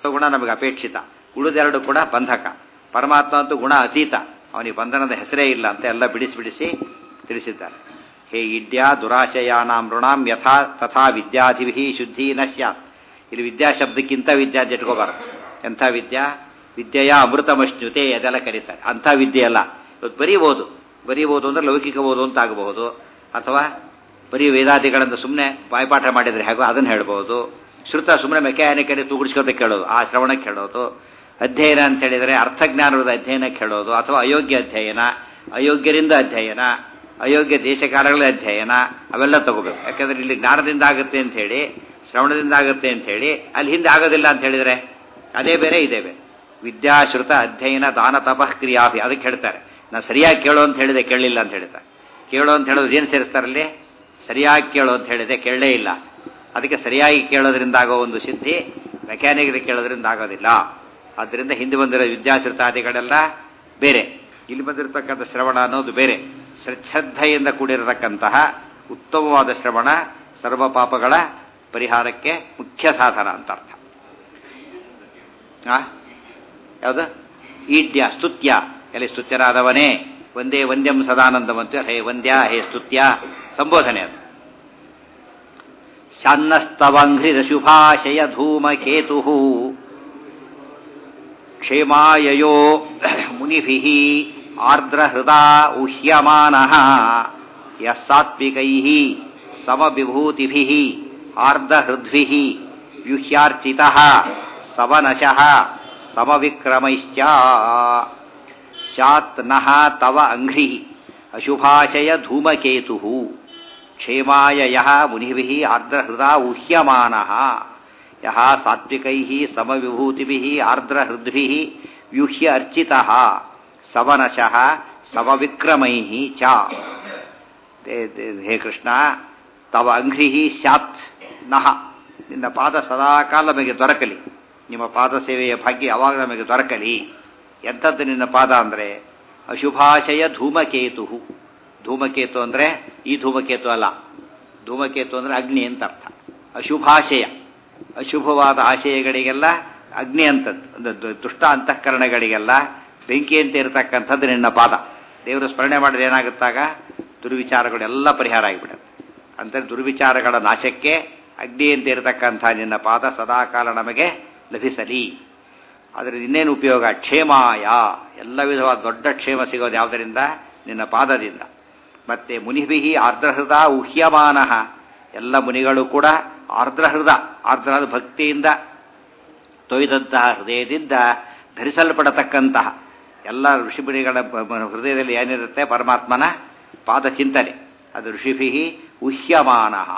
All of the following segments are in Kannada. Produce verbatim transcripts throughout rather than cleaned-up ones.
ಗುಣ ನಮಗೆ ಅಪೇಕ್ಷಿತ, ಉಳಿದೆರಡು ಕೂಡ ಬಂಧಕ. ಪರಮಾತ್ಮ ಅಂತೂ ಗುಣ ಅತೀತ, ಅವನಿಗೆ ಬಂಧನದ ಹೆಸರೇ ಇಲ್ಲ ಅಂತ ಎಲ್ಲ ಬಿಡಿಸಿ ಬಿಡಿಸಿ ತಿಳಿಸಿದ್ದಾರೆ. ಹೇ ಇಡ್ಯಾ ದುರಾಶಯಾನಾಂ ಋಣಾಂ ಯಥಾ ತಥಾ ವಿದ್ಯಾಧಿಭಿ ಶುದ್ಧಿ ನ ಸ್ಯಾತ್. ಇಲ್ಲಿ ವಿದ್ಯಾ ಶಬ್ದಕ್ಕಿಂತ ವಿದ್ಯಾ ಅಂತ ಇಟ್ಕೋಬಾರ್ದು. ಎಂಥ ವಿದ್ಯಾ? ವಿದ್ಯೆಯ ಅಮೃತಮಶ್ನುತೆ ಅದೆಲ್ಲ ಕರೀತಾರೆ. ಅಂಥ ವಿದ್ಯೆ ಅಲ್ಲ. ಇವತ್ತು ಬರೀ ಓದು ಬರೀ ಓದು ಅಂದರೆ ಲೌಕಿಕ ಓದು ಅಂತ ಆಗಬಹುದು, ಅಥವಾ ಬರೀ ವೇದಾದಿಗಳನ್ನು ಸುಮ್ಮನೆ ಬಾಯ್ಪಾಠ ಮಾಡಿದರೆ ಹೇಗೋ ಅದನ್ನು ಹೇಳ್ಬೋದು. ಶ್ರುತ ಸುಮ್ಮನೆ ಮೆಕ್ಯಾನಿಕಲಿ ತೂಗುಡಿಸ್ಕೋತ ಕೇಳೋದು, ಆ ಶ್ರವಣಕ್ಕೆ ಹೇಳೋದು. ಅಧ್ಯಯನ ಅಂತ ಹೇಳಿದರೆ ಅರ್ಥಜ್ಞಾನದ ಅಧ್ಯಯನಕ್ಕೆ ಹೇಳೋದು, ಅಥವಾ ಅಯೋಗ್ಯ ಅಧ್ಯಯನ, ಅಯೋಗ್ಯರಿಂದ ಅಧ್ಯಯನ, ಅಯೋಗ್ಯ ದೇಶಕಾಲಗಳ ಅಧ್ಯಯನ, ಅವೆಲ್ಲ ತಗೋಬೇಕು. ಯಾಕಂದರೆ ಇಲ್ಲಿ ಜ್ಞಾನದಿಂದ ಆಗುತ್ತೆ ಅಂತ ಹೇಳಿ, ಶ್ರವಣದಿಂದ ಆಗುತ್ತೆ ಅಂತ ಹೇಳಿ, ಅಲ್ಲಿ ಹಿಂದೆ ಆಗೋದಿಲ್ಲ ಅಂತ ಹೇಳಿದರೆ ಅದೇ ಬೇರೆ ಇದೇ ಬೇರೆ. ವಿದ್ಯಾಶ್ರುತ ಅಧ್ಯಯನ ದಾನ ತಪಃ ಕ್ರಿಯಾಭಿ ಅದಕ್ಕೆ ಹೇಳ್ತಾರೆ. ನಾನು ಸರಿಯಾಗಿ ಕೇಳೋ ಅಂತ ಹೇಳಿದೆ, ಕೇಳಲಿಲ್ಲ ಅಂತ ಹೇಳ್ತಾರೆ. ಕೇಳೋ ಅಂತ ಹೇಳೋದು ಏನು ಸೇರಿಸ್ತಾರಲ್ಲಿ? ಸರಿಯಾಗಿ ಕೇಳೋ ಅಂತ ಹೇಳಿದೆ, ಕೇಳಲೇ ಇಲ್ಲ. ಅದಕ್ಕೆ ಸರಿಯಾಗಿ ಕೇಳೋದ್ರಿಂದ ಆಗೋ ಒಂದು ಸಿದ್ಧಿ ಮೆಕ್ಯಾನಿಕಲಿ ಕೇಳೋದ್ರಿಂದ ಆಗೋದಿಲ್ಲ. ಆದ್ದರಿಂದ ಹಿಂದೆ ಬಂದಿರೋ ವಿದ್ಯಾಶ್ರುತಾದಿಗಳೆಲ್ಲ ಬೇರೆ, ಇಲ್ಲಿ ಬಂದಿರತಕ್ಕಂಥ ಶ್ರವಣ ಅನ್ನೋದು ಬೇರೆ. ಶ್ರದ್ಧೆಯಿಂದ ಕೂಡಿರತಕ್ಕಂತಹ ಉತ್ತಮವಾದ ಶ್ರವಣ ಸರ್ವ ಪಾಪಗಳ ಪರಿಹಾರಕ್ಕೆ ಮುಖ್ಯ ಸಾಧನ ಅಂತ ಅರ್ಥ. ಯಾವುದು? ಈಡ್ಯ ಸ್ತುತ್ಯ, ಎಲ್ಲಿ ಸ್ತುತ್ಯರಾದವನೇ ಒಂದೇ ವಂದ್ಯಂ ಸದಾನಂದವಂತ, ಹೇ ವಂದ್ಯ, ಹೇ ಸ್ತುತ್ಯ ಸಂಬೋಧನೆ. ಅದು ಶಾನ್ನಸ್ತವಂಘ್ರಿರಶುಭಾಶಯ ಧೂಮಕೇತು ಕ್ಷೇಮಾಯಯೋ ಮುನಿಭಿಃ ಆರ್ದ್ರಹೃದಾ ಉಹ್ಯಮಾನಃ ಯಃ ಸಾತ್ವಿಕೈಃ ಸಮವಿಭೂತಿಭಿಃ ಆರ್ದ್ರಹೃದ್ಭಿಃ ವ್ಯೂಹ್ಯಾರ್ಚಿತಃ ಸವನಶಃ ಸಮವಿಕ್ರಮೈಶ್ಚ. ಸ್ಯಾತ್ ನಃ ತವ ಅಂಘ್ರಿಃ ಅಶುಭಾಶಯ ಧೂಮಕೇತುಃ ಕ್ಷೇಮಾಯ ಯಃ ಮುನಿಭಿಃ ಆರ್ದ್ರಹೃದಾ ಉಹ್ಯಮಾನಃ ಯಃ ಸಾತ್ವಿಕೈಃ ಸಮವಿಭೂತಿಭಿಃ ಆರ್ದ್ರಹೃದ್ಭಿಃ ವ್ಯೂಹ್ಯ ಅರ್ಚಿತಃ ಸವನಶಃ ಸಮವಿಕ್ರಮೈಃ ಚ. ಹೇ ಕೃಷ್ಣ, ತವ ಅಂಘ್ರಿಃ ಸ್ಯಾತ್ ನಃ, ನಿನ್ನ ಪಾದ ಸದಾಕಾಲ ನಮಗೆ ದೊರಕಲಿ. ನಿಮ್ಮ ಪಾದ ಸೇವೆಯ ಭಾಗ್ಯ ಯಾವಾಗ ನಮಗೆ ದೊರಕಲಿ. ಎಂಥದ್ದು ನಿನ್ನ ಪಾದ ಅಂದರೆ ಅಶುಭಾಶಯ ಧೂಮಕೇತು. ಧೂಮಕೇತು ಅಂದರೆ ಈ ಧೂಮಕೇತು ಅಲ್ಲ, ಧೂಮಕೇತು ಅಂದರೆ ಅಗ್ನಿ ಅಂತ ಅರ್ಥ. ಅಶುಭಾಶಯ, ಅಶುಭವಾದ ಆಶಯಗಳಿಗೆಲ್ಲ ಅಗ್ನಿ ಅಂತದ್ದು, ಅಂದರೆ ದುಷ್ಟ ಅಂತಃಕರಣಗಳಿಗೆಲ್ಲ ಬೆಂಕಿ ಅಂತ ಇರತಕ್ಕಂಥದ್ದು ನಿನ್ನ ಪಾದ. ದೇವರು ಸ್ಮರಣೆ ಮಾಡಿದ್ರೆ ಏನಾಗುತ್ತಾಗ ದುರ್ವಿಚಾರಗಳೆಲ್ಲ ಪರಿಹಾರ ಆಗಿಬಿಡುತ್ತೆ. ಅಂದರೆ ದುರ್ವಿಚಾರಗಳ ನಾಶಕ್ಕೆ ಅಗ್ನಿ ಅಂತ ಇರತಕ್ಕಂಥ ನಿನ್ನ ಪಾದ ಸದಾಕಾಲ ನಮಗೆ ಲಭಿಸಲಿ. ಅದರಿಂದ ಇನ್ನೇನು ಉಪಯೋಗ? ಕ್ಷೇಮಾಯ, ಎಲ್ಲ ವಿಧವಾದ ದೊಡ್ಡ ಕ್ಷೇಮ ಸಿಗೋದು ಯಾವುದರಿಂದ? ನಿನ್ನ ಪಾದದಿಂದ. ಮತ್ತೆ ಮುನಿಭಿಃ ಆರ್ದ್ರಹೃದ ಉಹ್ಯಮಾನಃ, ಎಲ್ಲ ಮುನಿಗಳು ಕೂಡ ಆರ್ದ್ರಹೃದ, ಆರ್ದ್ರದ ಭಕ್ತಿಯಿಂದ ತೊಯ್ದಂತಹ ಹೃದಯದಿಂದ ಧರಿಸಲ್ಪಡತಕ್ಕಂತಹ ಎಲ್ಲ ಋಷಿಮುನಿಗಳ ಹೃದಯದಲ್ಲಿ ಏನಿರುತ್ತೆ? ಪರಮಾತ್ಮನ ಪಾದ ಚಿಂತನೆ. ಅದು ಋಷಿಭಿಃ ಉಹ್ಯಮಾನಃ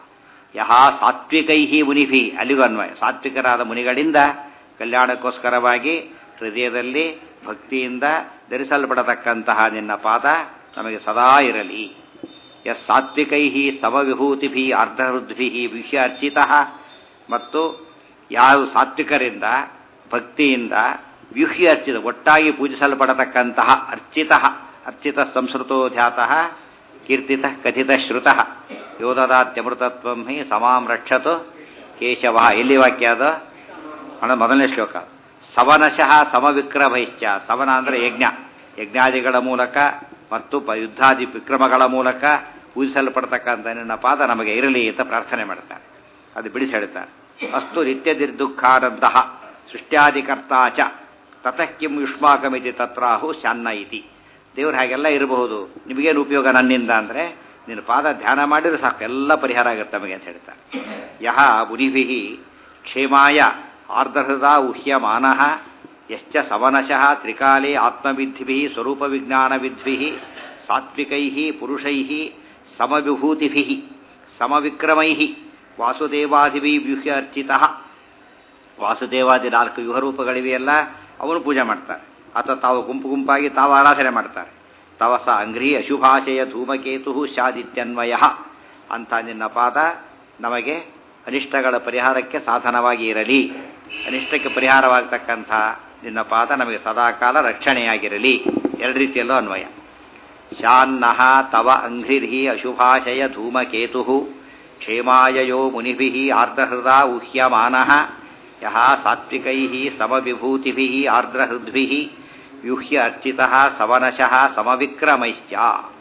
ಯಹ ಸಾತ್ವಿಕೈಹಿ ಮುನಿಭಿ, ಅಲ್ಲಿಗೂ ಅನ್ವಯ. ಸಾತ್ವಿಕರಾದ ಮುನಿಗಳಿಂದ ಕಲ್ಯಾಣಕ್ಕೋಸ್ಕರವಾಗಿ ಹೃದಯದಲ್ಲಿ ಭಕ್ತಿಯಿಂದ ಧರಿಸಲ್ಪಡತಕ್ಕಂತಹ ನಿನ್ನ ಪಾದ ನಮಗೆ ಸದಾ ಇರಲಿ. ಯಸ್ ಸಾತ್ವಿಕೈಹಿ ಸಮವಿಭೂತಿಭಿ ಆರ್ಧಹೃದ್ಭಿ ವಿಹ್ಯ ಅರ್ಚಿತಃ, ಮತ್ತು ಯಾವ ಸಾತ್ವಿಕರಿಂದ ಭಕ್ತಿಯಿಂದ ವ್ಯೂಹ್ಯ ಅರ್ಚಿತ ಒಟ್ಟಾಗಿ ಪೂಜಿಸಲ್ಪಡತಕ್ಕಂತಹ ಅರ್ಚಿತಃ, ಅರ್ಚಿತ ಸಂಸ್ಕೃತೋ ಧ್ಯಾತಃ ಕೀರ್ತಿತ ಕಥಿತ ಶ್ರುತಃ ಯೋದದಾತ್ಯಮೃತತ್ವಂ ಹಿ ಸಮಾಂ ರಕ್ಷತು ಕೇಶವ. ಎಲ್ಲಿ ವಾಕ್ಯ ಅದು? ಅಣ್ಣ ಮೊದಲನೇ ಶ್ಲೋಕ. ಸವನಶಃ ಸಮವಿಕ್ರಮೈಶ್ಚ, ಸವನ ಅಂದರೆ ಯಜ್ಞ, ಯಜ್ಞಾದಿಗಳ ಮೂಲಕ ಮತ್ತು ಯುದ್ಧಾದಿ ವಿಕ್ರಮಗಳ ಮೂಲಕ ಪೂಜಿಸಲ್ಪಡ್ತಕ್ಕಂಥ ನಿನ್ನ ಪಾದ ನಮಗೆ ಇರಲಿ ಅಂತ ಪ್ರಾರ್ಥನೆ ಮಾಡ್ತಾರೆ. ಅದು ಬಿಡಿಸಿ ಹೇಳ್ತಾರೆ. ಅಸ್ತು ನಿತ್ಯದಿರ್ದುಃಖಾನಂತಹ ಸೃಷ್ಟ್ಯಾದಿಕರ್ತಾ ಚ ತತಃ ಕಿಂ ಯುಷ್ಮಾಕಮಿತಿ ತತ್ರಾಹು ಶಾನ್ನ ಇತಿ. ದೇವ್ರು ಹಾಗೆಲ್ಲ ಇರಬಹುದು, ನಿಮಗೇನು ಉಪಯೋಗ ನನ್ನಿಂದ ಅಂದರೆ ನಿನ್ನ ಪಾದ ಧ್ಯಾನ ಮಾಡಿದ್ರೆ ಸಾಕು, ಎಲ್ಲ ಪರಿಹಾರ ಆಗುತ್ತೆ ನಮಗೆ ಅಂತ ಹೇಳ್ತಾರೆ. ಯಹ ಮುನಿಭಿಃ ಕ್ಷೇಮಾಯ ಆರ್ಧಹೃದ ಉಹ್ಯಮಾನಃ ಯಶ್ಚ ಸವನಶಃ ತ್ರಿಕಾಲೇ ಆತ್ಮವಿದ್ಭಿಃ ಸ್ವರೂಪವಿಜ್ಞಾನವಿದ್ಭಿಃ ಸಾತ್ವಿಕೈಃ ಪುರುಷೈಃ ಸಮವಿಭೂತಿಭಿಃ ಸಮವಿಕ್ರಮೈಃ ವಾಸುದೇವಾದಿಭಿಃ ವ್ಯೂಹ್ಯ ಅರ್ಚಿತಃ. ವಾಸುದೇವಾದಿ ನಾಲ್ಕು ವ್ಯೂಹರೂಪಗಳಿವೆಯಲ್ಲ, ಅವನು ಪೂಜೆ ಮಾಡ್ತಾರೆ. ಅಥವಾ ತಾವು ಗುಂಪು ಗುಂಪಾಗಿ ತಾವು ಆರಾಧನೆ ಮಾಡ್ತಾರೆ. ತವಸ ಅಂಗ್ರಿ ಅಶುಭಾಶಯ ಧೂಮಕೇತು ಶಾದಿತ್ಯನ್ವಯ. ಅಂಥ ನಿನ್ನ ಪಾದ ನಮಗೆ ಅನಿಷ್ಟಗಳ ಪರಿಹಾರಕ್ಕೆ ಸಾಧನವಾಗಿ ಇರಲಿ. ಅನಿಷ್ಟಕ್ಕೆ ಪರಿಹಾರವಾಗತಕ್ಕಂಥ ನಿನ್ನ ಪಾದ ನಮಗೆ ಸದಾಕಾಲ ರಕ್ಷಣೆಯಾಗಿರಲಿ. ಎರಡು ರೀತಿಯಲ್ಲೂ ಅನ್ವಯ. ಶಾನ್ನಃ ತವ ಅಂಘ್ರಿರ್ಹಿ ಅಶುಭಾಶಯ ಧೂಮಕೇತು ಕ್ಷೇಮಾಯಯೋ ಮುನಿಭಿಃ ಆರ್ಧಹೃದಾ ಉಹ್ಯಮಾನಃ ಯಹ ಸಾತ್ವಿಕೈ ಸಮವಿಭೂತಿಭಿ ಆರ್ದ್ರಹೃದ್ಭಿ ವ್ಯೂಹ್ಯ ಅರ್ಚಿತಃ ಸವನಶಃ ಸಮವಿಕ್ರಮೈಶ್ಚ.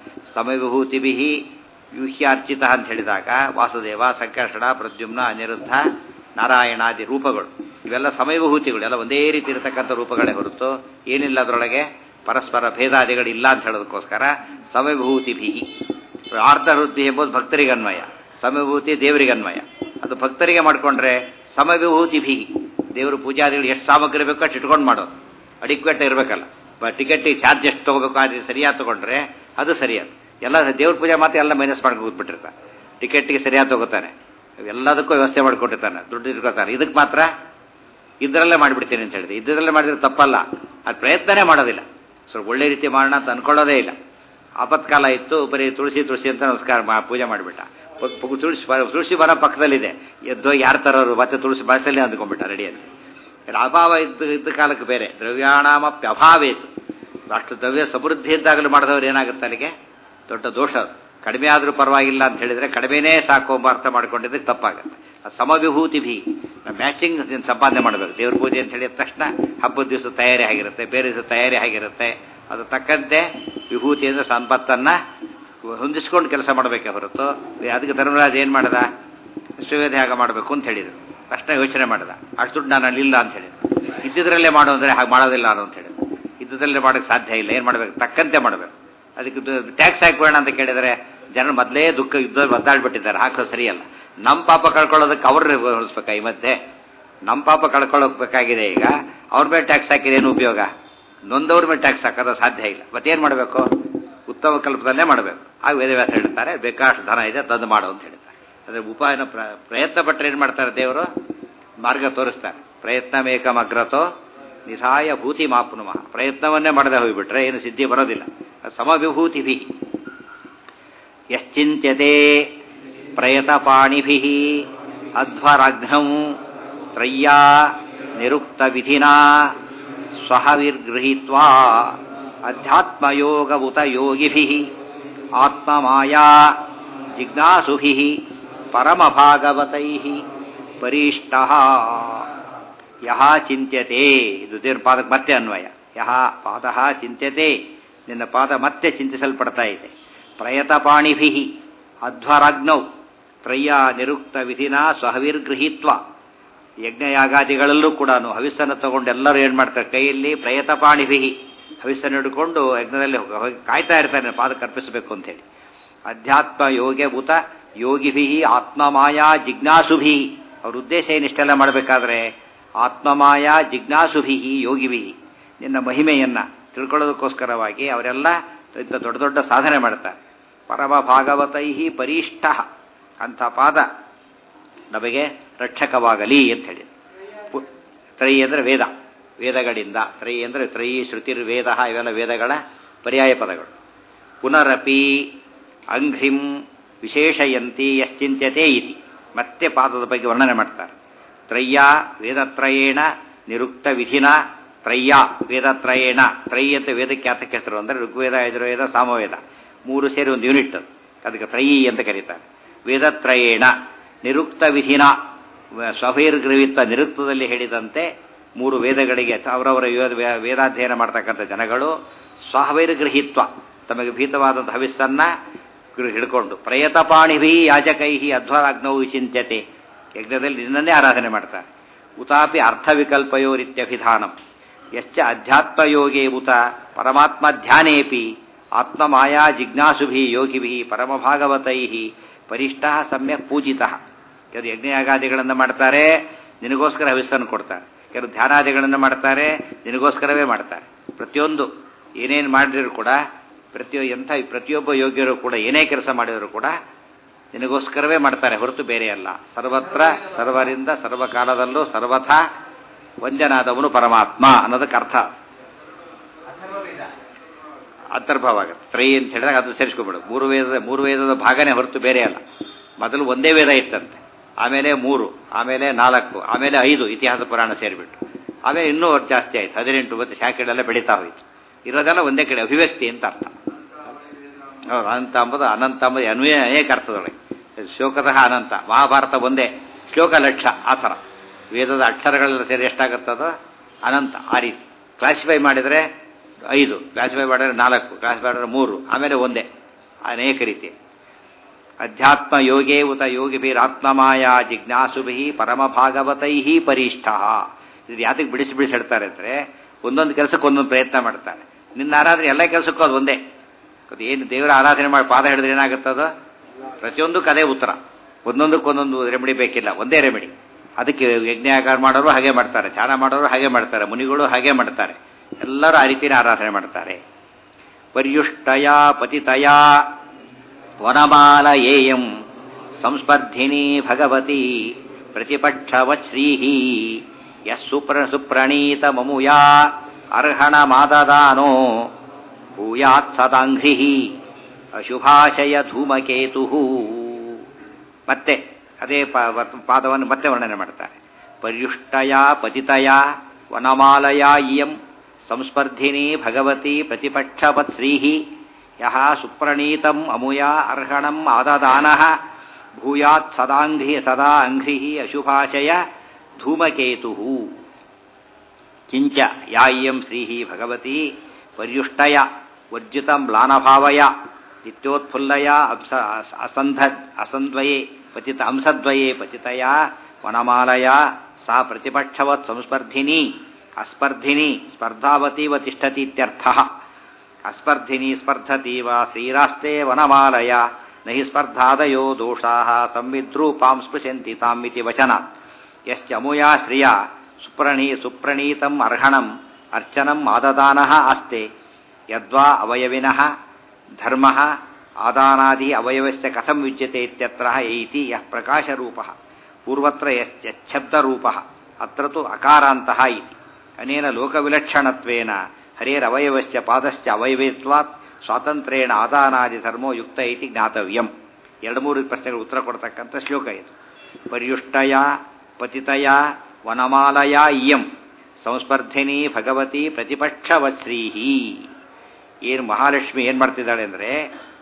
ಸಮವಿಭೂತಿಭಿ ವ್ಯೂಹ್ಯಾರ್ಚಿತ ಅಂತ ಹೇಳಿದಾಗ ವಾಸುದೇವ, ಸಂಕರ್ಷಣ, ಪ್ರದ್ಯುಮ್ನ, ಅನಿರುದ್ಧ, ನಾರಾಯಣಾದಿ ರೂಪಗಳು ಇವೆಲ್ಲ ಸಮವಿಭೂತಿಗಳು, ಎಲ್ಲ ಒಂದೇ ರೀತಿ ಇರತಕ್ಕಂಥ ರೂಪಗಳೇ ಹೊರತು ಏನಿಲ್ಲ ಅದರೊಳಗೆ ಪರಸ್ಪರ ಭೇದಾದಿಗಳಿಲ್ಲ ಅಂತ ಹೇಳೋದಕ್ಕೋಸ್ಕರ ಸಮವಿಭೂತಿಭಿ. ಆರ್ಧವೃದ್ಧಿ ಎಂಬುದು ಭಕ್ತರಿಗನ್ವಯ, ಸಮವಿಭೂತಿ ದೇವರಿಗನ್ವಯ. ಅದು ಭಕ್ತರಿಗೆ ಮಾಡಿಕೊಂಡ್ರೆ ಸಮವಿಭೂತಿಭಿ. ದೇವರು ಪೂಜಾದಿಗಳು ಎಷ್ಟು ಸಾಮಗ್ರಿ ಬೇಕೋ ಅಷ್ಟು ಇಟ್ಕೊಂಡು ಮಾಡೋದು, ಅಡಿಕ್ವೇಟ್ ಇರಬೇಕಲ್ಲ. ಬ ಟಿಕೆಟಿಗೆ ಚಾರ್ಜ್ ಎಷ್ಟು ತೊಗೋಬೇಕು ಅದು ಸರಿಯಾಗಿ ತೊಗೊಂಡ್ರೆ ಅದು ಸರಿಯಾದ. ಎಲ್ಲ ದೇವ್ರ ಪೂಜೆ ಮಾತ್ರ ಎಲ್ಲ ಮೈನಸ್ ಮಾಡ್ಕೊಂಡು ಕೂತ್ಬಿಟ್ಟಿರ್ತಾನೆ. ಟಿಕೆಟ್ಗೆ ಸರಿಯಾಗಿ ತೊಗೋತಾನೆ, ಎಲ್ಲದಕ್ಕೂ ವ್ಯವಸ್ಥೆ ಮಾಡ್ಕೊಟ್ಟಿರ್ತಾನೆ, ದುಡ್ಡು ಇಟ್ಕೊತಾನೆ. ಇದಕ್ಕೆ ಮಾತ್ರ ಇದರಲ್ಲೇ ಮಾಡಿಬಿಡ್ತೀನಿ ಅಂತ ಹೇಳಿದೆ. ಇದರಲ್ಲೇ ಮಾಡಿದ್ರೆ ತಪ್ಪಲ್ಲ, ಅದು ಪ್ರಯತ್ನನೇ ಮಾಡೋದಿಲ್ಲ. ಸ್ವಲ್ಪ ಒಳ್ಳೆ ರೀತಿ ಮಾಡೋಣ ಅಂತ ಅನ್ಕೊಳ್ಳೋದೇ ಇಲ್ಲ. ಆಪತ್ಕಾಲ ಇತ್ತು, ಬರೀ ತುಳಸಿ ತುಳಸಿ ಅಂತ ನಮಸ್ಕಾರ ಪೂಜೆ ಮಾಡಿಬಿಟ್ಟ. ತುಳಸಿ ತುಳಸಿ ಮರ ಪಕ್ಕದಲ್ಲಿದೆ, ಎದ್ದೋಗಿ ಯಾರು ತರೋರು ಮತ್ತೆ ತುಳಸಿ ಬಸಲ್ಲಿ ಅಂದ್ಕೊಂಡ್ಬಿಟ್ಟ ರೆಡಿಯಲ್ಲಿ. ಅಭಾವ ಇದ್ದ ಇದ್ದ ಕಾಲಕ್ಕೆ ಬೇರೆ, ದ್ರವ್ಯಾಣಾಮಪ್ಯಭಾವೇತು. ಅಷ್ಟು ದ್ರವ್ಯ ಸಮೃದ್ಧಿ ಇದ್ದಾಗಲೂ ಮಾಡಿದವ್ರು ಏನಾಗುತ್ತೆ ಅಲ್ಲಿಗೆ ದೊಡ್ಡ ದೋಷ. ಕಡಿಮೆ ಆದರೂ ಪರವಾಗಿಲ್ಲ ಅಂತ ಹೇಳಿದರೆ ಕಡಿಮೆನೇ ಸಾಕು ಎಂಬ ಅರ್ಥ ಮಾಡ್ಕೊಂಡಿದ್ದಕ್ಕೆ ತಪ್ಪಾಗುತ್ತೆ. ಸಮವಿಭೂತಿ ಭೀ ಮ್ಯಾಚಿಂಗ್ ಸಂಪಾದನೆ ಮಾಡಬೇಕು. ದೇವ್ರ ಪೂಜೆ ಅಂತ ಹೇಳಿದ ತಕ್ಷಣ ಹಬ್ಬದ ದಿವಸ ತಯಾರಿ ಆಗಿರುತ್ತೆ, ಬೇರೆ ದಿವಸ ತಯಾರಿ ಆಗಿರುತ್ತೆ. ಅದು ತಕ್ಕಂತೆ ವಿಭೂತಿ ಅಂದರೆ ಸಂಪತ್ತನ್ನು ಹೊಂದಿಸ್ಕೊಂಡು ಕೆಲಸ ಮಾಡಬೇಕೆ ಹೊರತು ಅದಕ್ಕೆ ಧರ್ಮರಾಜ್ ಏನು ಮಾಡಿದ, ಶ್ರೀವೇದ್ಯಾಗ ಮಾಡಬೇಕು ಅಂತ ಹೇಳಿದರು. ತಕ್ಷಣ ಯೋಚನೆ ಮಾಡಿದ, ಅಷ್ಟು ದುಡ್ಡು ನಾನು ಅಲ್ಲಿಲ್ಲ ಅಂತ ಹೇಳಿದ್ರು. ಇದ್ದಿದ್ರಲ್ಲೇ ಮಾಡು ಅಂದರೆ ಹಾಗೆ ಮಾಡೋದಿಲ್ಲ ನಾನು ಅಂತ ಹೇಳಿದ್ರು. ಇದ್ದದಲ್ಲೇ ಮಾಡೋಕ್ಕೆ ಸಾಧ್ಯ ಇಲ್ಲ, ಏನು ಮಾಡಬೇಕು, ತಕ್ಕಂತೆ ಮಾಡಬೇಕು. ಅದಕ್ಕೆ ಟ್ಯಾಕ್ಸ್ ಹಾಕೋಣ ಅಂತ ಕೇಳಿದರೆ ಜನರು ಮೊದಲೇ ದುಃಖ ಯುದ್ಧ ಒದ್ದಾಡ್ಬಿಟ್ಟಿದ್ದಾರೆ, ಹಾಕೋದು ಸರಿಯಲ್ಲ. ನಮ್ಮ ಪಾಪ ಕಳ್ಕೊಳ್ಳೋದಕ್ಕೆ ಅವ್ರನ್ನ ಹೊಲಿಸ್ಬೇಕಾ ಈ ಮಧ್ಯೆ? ನಮ್ಮ ಪಾಪ ಕಳ್ಕೊಳ್ಳೋಕ್ಬೇಕಾಗಿದೆ. ಈಗ ಅವ್ರ ಮೇಲೆ ಟ್ಯಾಕ್ಸ್ ಹಾಕಿದ್ರೆ ಏನು ಉಪಯೋಗ? ನೊಂದವ್ರ ಮೇಲೆ ಟ್ಯಾಕ್ಸ್ ಹಾಕೋದು ಸಾಧ್ಯ ಇಲ್ಲ. ಮತ್ತೇನು ಮಾಡಬೇಕು? ಉತ್ತಮ ಕಲ್ಪದಲ್ಲೇ ಮಾಡಬೇಕು. ಆಗ ವೇದವ್ಯಾಸ ಹೇಳ್ತಾರೆ, ಬೇಕಾಷ್ಟು ಧನ ಇದೆ ತಂದು ಮಾಡು ಅಂತ ಹೇಳ್ತಾರೆ. ಅದ್ರ ಉಪಾಯನ ಪ್ರಯತ್ನ ಪಟ್ಟರೆ ಏನು ಮಾಡ್ತಾರೆ ದೇವರು? ಮಾರ್ಗ ತೋರಿಸ್ತಾರೆ. ಪ್ರಯತ್ನ ಮೇಕಮಗ್ರತೋ ನಿಧಾಯ ಭೂತಿ ಮಾಪ್ನುಮ. ಪ್ರಯತ್ನವನ್ನೇ ಮಾಡದೆ ಹೋಗಿಬಿಟ್ರೆ ಏನು ಸಿದ್ಧಿ ಬರೋದಿಲ್ಲ. ಸಮವಿಭೂತಿ ಭಿ ಯಶ್ಚಿಂತ್ಯತೆ ಪ್ರಯತಪಾಣಿಭಿ ಅಧ್ವರಾಘ್ನಂ ತ್ರಯ್ಯಾ ನಿರುಕ್ತ ವಿಧಿನಾ ಸ್ವಹವಿರ್ಗೃಹೀತ್ವಾ ಅಧ್ಯಾತ್ಮಯೋಗ ಉತ ಯೋಗಿಭಿ ಆತ್ಮಮಾಯಾ ಜಿಜ್ಞಾಸುಭಿ ಪರಮಭಾಗವತೈಃ ಪರಿಷ್ಟಃ. ಯಹ ಚಿಂತ್ಯತೆ, ಇದು ದೇವ್ರ ಪಾದಕ್ಕೆ ಮತ್ತೆ ಅನ್ವಯ. ಯಹ ಪಾದಃ ಚಿಂತ್ಯತೆ, ನಿನ್ನ ಪಾದ ಮತ್ತೆ ಚಿಂತಿಸಲ್ಪಡ್ತಾ ಇದೆ. ಪ್ರಯತಪಾಣಿಭಿ ಅಧ್ವರಾಗ್ನೌ ತ್ರಯ್ಯ ನಿರುಕ್ತ ವಿಧಿನ ಸ್ವಹವಿರ್ಗೃಹೀತ್ವ. ಯಜ್ಞಯಾಗಾದಿಗಳಲ್ಲೂ ಕೂಡ ಹವಿಸ್ಸನ್ನು ತಗೊಂಡು ಎಲ್ಲರೂ ಏನು ಮಾಡ್ತಾರೆ, ಕೈಯಲ್ಲಿ ಪ್ರಯತಪಾಣಿಭಿ ಹವಿಸ್ಸನ್ನು ಹಿಡ್ಕೊಂಡು ಯಜ್ಞದಲ್ಲಿ ಕಾಯ್ತಾ ಇರ್ತಾನೆ ಪಾದಕ್ಕೆ ಅರ್ಪಿಸಬೇಕು ಅಂತೇಳಿ. ಅಧ್ಯಾತ್ಮ ಯೋಗ ಭೂತ ಯೋಗಿಭಿ ಆತ್ಮಮಾಯಾ ಜಿಜ್ಞಾಸುಭಿ. ಅವ್ರ ಉದ್ದೇಶ ಏನಿಷ್ಟೆಲ್ಲ ಮಾಡಬೇಕಾದ್ರೆ ಆತ್ಮಮಾಯಾ ಜಿಜ್ಞಾಸುಭಿ ಯೋಗಿಭಿ, ನಿನ್ನ ಮಹಿಮೆಯನ್ನು ತಿಳ್ಕೊಳ್ಳೋದಕ್ಕೋಸ್ಕರವಾಗಿ ಅವರೆಲ್ಲ ಇಂಥ ದೊಡ್ಡ ದೊಡ್ಡ ಸಾಧನೆ ಮಾಡ್ತಾರೆ. ಪರಮ ಭಾಗವತೈ ಪರಿಷ್ಠ, ಅಂಥ ಪಾದ ನಮಗೆ ರಕ್ಷಕವಾಗಲಿ ಅಂತ ಹೇಳಿ. ತ್ರಯಿ ಅಂದರೆ ವೇದ, ವೇದಗಳಿಂದ. ತ್ರಯಿ ಅಂದರೆ ತ್ರಯಿ ಶ್ರುತಿರ್ವೇದ, ಇವೆಲ್ಲ ವೇದಗಳ ಪರ್ಯಾಯ ಪದಗಳು. ಪುನರಪಿ ಅಂಘ್ರಿಂ ವಿಶೇಷಯಂತಿ ಯಶ್ಚಿಂತ್ಯತೆ ಇತಿ. ಮತ್ತೆ ಪಾದದ ಬಗ್ಗೆ ವರ್ಣನೆ ಮಾಡ್ತಾರೆ. ತ್ರಯ್ಯ ವೇದತ್ರಯೇಣ ನಿರುಕ್ತ ವಿಧಿನ ತ್ರಯ್ಯ ವೇದತ್ರಯೇಣ. ತ್ರಯಿ ಅಂತ ವೇದಕ್ಕೆ ಯಾತಕ್ಕೆ ಹೆಸರು ಅಂದರೆ ಋಗ್ವೇದ, ಯಜುರ್ವೇದ, ಸಾಮವೇದ ಮೂರು ಸೇರಿ ಒಂದು ಯೂನಿಟ್, ಅದಕ್ಕೆ ತ್ರಯಿ ಅಂತ ಕರೀತಾರೆ. ವೇದತ್ರಯೇಣ ನಿರುಕ್ತ ವಿಧಿನ ಸ್ವಭೈರ್ಗೃಹಿತ, ನಿರುಕ್ತದಲ್ಲಿ ಹೇಳಿದಂತೆ ಮೂರು ವೇದಗಳಿಗೆ ಅವರವರ ವೇದಾಧ್ಯಯನ ಮಾಡ್ತಕ್ಕಂಥ ಜನಗಳು ಸ್ವಭೈರ್ಗೃಹಿತ್ವ, ತಮಗೆ ಭೀತವಾದಂಥ ಹವಿಸ್ಸನ್ನ ಹಿಡ್ಕೊಂಡು ಪ್ರಯತಪಾಣಿಭಿ ಯಾಜಕೈ ಅಧ್ವರಾಗ್ನೌ ವಿಚಿಂತ್ಯತೆ, ಯಜ್ಞದಲ್ಲಿ ನಿನ್ನನ್ನೇ ಆರಾಧನೆ ಮಾಡ್ತಾರೆ. ಉತಾಪಿ ಅರ್ಥವಿಕಲ್ಪಯೋರಿತ್ಯಭಿಧಾನಂ ಯಶ್ಚ ಅಧ್ಯಾತ್ಮಯೋಗೇ ಉತ ಪರಮಾತ್ಮ ಧ್ಯಾನೇಪಿ ಆತ್ಮಮಾಯಾ ಜಿಜ್ಞಾಸುಭಿ ಯೋಗಿಭಿ ಪರಮಭಾಗವತೈ ಪರಿಷ್ಠ ಸಮ್ಯಕ್ ಪೂಜಿತಃ. ಕೆಲವು ಯಜ್ಞಯಾಗಾದಿಗಳನ್ನು ಮಾಡ್ತಾರೆ, ನಿನಗೋಸ್ಕರ ಹವಿಸ್ಸನ್ನು ಕೊಡ್ತಾರೆ. ಕೆಲವು ಧ್ಯಾನಾದಿಗಳನ್ನು ಮಾಡ್ತಾರೆ, ನಿನಗೋಸ್ಕರವೇ ಮಾಡ್ತಾರೆ. ಪ್ರತಿಯೊಂದು ಏನೇನು ಮಾಡಿದ್ರು ಕೂಡ, ಪ್ರತಿಯೊ ಎಂಥ ಪ್ರತಿಯೊಬ್ಬ ಯೋಗ್ಯರು ಕೂಡ ಏನೇ ಕೆಲಸ ಮಾಡಿದರೂ ಕೂಡ ನಿನಗೋಸ್ಕರವೇ ಮಾಡ್ತಾರೆ, ಹೊರತು ಬೇರೆ ಅಲ್ಲ. ಸರ್ವತ್ರ ಸರ್ವರಿಂದ ಸರ್ವಕಾಲದಲ್ಲೂ ಸರ್ವಥಾ ವಂದ್ಯನಾದವನು ಪರಮಾತ್ಮ ಅನ್ನೋದಕ್ಕೆ ಅರ್ಥ ಅಂತರ್ಭಾವ ಆಗುತ್ತೆ. ತ್ರಯಿ ಅಂತ ಹೇಳಿದಾಗ ಅದು ಸೇರಿಸ್ಕೊಬಿಡೋದು. ಮೂರು ವೇದದ ಮೂರು ವೇದದ ಭಾಗನೇ ಹೊರತು ಬೇರೆ ಅಲ್ಲ. ಮೊದಲು ಒಂದೇ ವೇದ ಇತ್ತಂತೆ, ಆಮೇಲೆ ಮೂರು, ಆಮೇಲೆ ನಾಲ್ಕು, ಆಮೇಲೆ ಐದು ಇತಿಹಾಸ ಪುರಾಣ ಸೇರಿಬಿಟ್ಟು, ಆಮೇಲೆ ಇನ್ನೂ ಜಾಸ್ತಿ ಆಯಿತು, ಹದಿನೆಂಟು ಮತ್ತು ಶಾಖೆಗಳೆಲ್ಲ ಬೆಳೀತಾ ಹೋಯಿತು. ಇರೋದೆಲ್ಲ ಒಂದೇ ಕಡೆ ಅಭಿವ್ಯಕ್ತಿ ಅಂತ ಅರ್ಥ. ಹೌದು, ಅನಂತ ಅಂಬುದು ಅನಂತ ಅಂಬುದು ಅನ್ವಯ ಅನೇಕ ಅರ್ಥದೊಳಗೆ. ಶ್ಲೋಕತಃ ಅನಂತ, ಮಹಾಭಾರತ ಒಂದೇ ಶ್ಲೋಕ ಲಕ್ಷ, ಆ ಥರ ವೇದದ ಅಕ್ಷರಗಳೆಲ್ಲ ಸೇರಿ ಎಷ್ಟಾಗುತ್ತದೋ ಅನಂತ. ಆ ರೀತಿ ಕ್ಲಾಸಿಫೈ ಮಾಡಿದರೆ ಐದು, ಕ್ಲಾಸಿಫೈ ಮಾಡಿದರೆ ನಾಲ್ಕು, ಕ್ಲಾಸಿಫೈ ಮಾಡಿದರೆ ಮೂರು, ಆಮೇಲೆ ಒಂದೇ, ಅನೇಕ ರೀತಿ. ಅಧ್ಯಾತ್ಮ ಯೋಗೇ ಉತ ಯೋಗಿಭಿರಾತ್ಮಮಾಯಾ ಜಿಜ್ಞಾಸುಭಿ ಪರಮ ಭಾಗವತೈ ಪರಿಷ್ಠ. ಇದು ಯಾತಕ್ಕೆ ಬಿಡಿಸಿ ಬಿಡಿಸಿ ಹೇಳ್ತಾರೆ ಅಂದರೆ ಒಂದೊಂದು ಕೆಲಸಕ್ಕೆ ಒಂದೊಂದು ಪ್ರಯತ್ನ ಮಾಡ್ತಾರೆ. ನಿನ್ನ ಆರಾಧನೆ ಎಲ್ಲ ಕೆಲಸಕ್ಕೂ ಅದು ಒಂದೇ. ಅದು ಏನು ದೇವರ ಆರಾಧನೆ ಮಾಡಿ ಪಾದ ಹಿಡಿದ್ರೆ ಏನಾಗುತ್ತದೋ ಪ್ರತಿಯೊಂದಕ್ಕೂ ಅದೇ ಉತ್ತರ. ಒಂದೊಂದಕ್ಕೆ ಒಂದೊಂದು ರೆಮಿಡಿ ಬೇಕಿಲ್ಲ, ಒಂದೇ ರೆಮಿಡಿ. ಅದಕ್ಕೆ ಯಜ್ಞಾಗಾರ ಮಾಡೋರು ಹಾಗೆ ಮಾಡ್ತಾರೆ, ಧ್ಯಾನ ಮಾಡೋರು ಹಾಗೆ ಮಾಡ್ತಾರೆ, ಮುನಿಗಳು ಹಾಗೆ ಮಾಡ್ತಾರೆ, ಎಲ್ಲರೂ ಆ ರೀತಿಯ ಆರಾಧನೆ ಮಾಡ್ತಾರೆ. ಪರ್ಯುಷ್ಟಯ ಪತಿತಯ ವನಮಾಲ ಏಯಂ ಸಂಸ್ಪರ್ಧಿನಿ ಭಗವತಿ ಪ್ರತಿಪಕ್ಷವಶ್ರೀಹಿ ಯಸ್ಸುಪ್ರ ಸುಪ್ರಣೀತ ಮಮುಯಾ ಅರ್ಹಣ ಮಾದದಾನೋ ಭೂಯಾತ್ ಸದಾಂಘ್ರಿ ಅಶುಭಾಶಯ ಧೂಮಕೇತು. ಮತ್ತೆ ಅದೇ ಪಾದವನ್ನು ಮತ್ತೆ ವರ್ಣನೆ ಮಾಡ್ತಾರೆ. ಪರ್ಯುಷ್ಟಯ ಪತಿತಯ ವನಮಾಲಯ ಇಯಂ ಸಂಸ್ಪರ್ಧಿನಿ ಭಗವತಿ ಪ್ರತಿಪಕ್ಷವತ್ಶ್ರೀಹಿ ಯಹ ಸುಪ್ರಣೀತಂ ಅಮುಯಾ ಅರ್ಹಣಂ ಆದದಾನಃ ಭೂಯಾತ್ ಸದಾಂಘ್ರಿ ಸದಾ ಅಂಘ್ರಿ ಅಶುಭಾಶಯ ಧೂಮಕೇತು. ಕಿಂಚ ಯಾ ಇಯಂ ಶ್ರೀಹಿ ಭಗವತಿ ಪರ್ಯುಷ್ಟಯ ವರ್ಜಿತಂ ಮ್ಲಾನಭಾವಯ ನಿತ್ಯೋತ್ಫುಲ್ಲಯ ಅಬ್ಸ ಅಸಂಧ ಅಸಂದ್ವಯೇ ಪತಿತ ಅಂಸದ್ವಯೇ ಪತಿತಯ ವನಮಾಲಯ ಸಾ ಪ್ರತಿಪಕ್ಷವತ್ ಸಂಸ್ಪರ್ಧಿನಿ ಅಸ್ಪರ್ಧಿನಿ ಸ್ಪರ್ಧಾವತೀವ ತಿಷ್ಠತಿ ಇತ್ಯರ್ಥಃ. ಅಸ್ಪರ್ಧಿನಿ ಸ್ಪರ್ಧತೀವ ಶ್ರೀರಾಸ್ತೆ ವನಮಾಲಯ ನಹಿ ಸ್ಪರ್ಧಾದಯೋ ದೋಷಾಃ ಸಂವಿದ್ರೂಪಾಂ ಸ್ಪೃಶಂತಿ ತಾಂ ಇತಿ ವಚನಾತ್. ಯಶ್ಚ ಅಮುಯಾ ಶ್ರಿಯ ಸುಪ್ರಣೀ ಸುಪ್ರಣೀತಂ ಅರ್ಹಣಂ ಅರ್ಚನಂ ಆದದಾನಃ ಅಸ್ತೆ ಯದ್ವಾ ಅವಯವಿನಃ ಧರ್ಮಃ ಆದಾನಾದಿ ಅವಯವಶ್ಚ ಕಥಂ ವಿಜ್ಯತೆ ಇತ್ಯತ್ರ ಇತಿ ಯಃ ಪ್ರಕಾಶರೂಪಃ ಪೂರ್ವತ್ರ ಯಶ್ಚಬ್ದರೂಪಃ ಅತ್ರ ತು ಅಕಾರಾಂತಃ ಇತಿ. ಅನೇನ ಲೋಕವಿಲಕ್ಷಣತ್ವೇನ ಹರೇರವಯವಶ್ಚ ಪಾದಶ್ಚ ಅವಯವೇತ್ವಾತ್ ಸ್ವಾತಂತ್ರ್ಯೇಣ ಆದಾನಾದಿ ಧರ್ಮೋ ಯುಕ್ತ ಇತಿ ಜ್ಞಾತವ್ಯಂ. ಎರಡು ಮೂರು ಪ್ರಶ್ನೆಗಳು ಉತ್ತರ ಕೊಡ್ತಕ್ಕಂಥ ಶ್ಲೋಕ ಇದು. ಪರ್ಯುಷ್ಟಯ ಪತಿತಯ ವನಮಾಲಯ ಇಯಂ ಸಂಸ್ಪರ್ಧಿನಿ ಭಗವತಿ ಪ್ರತಿಪಕ್ಷವಶ್ರೀಹಿ. ಏನು ಮಹಾಲಕ್ಷ್ಮಿ ಏನು ಮಾಡ್ತಿದ್ದಾಳೆ ಅಂದರೆ,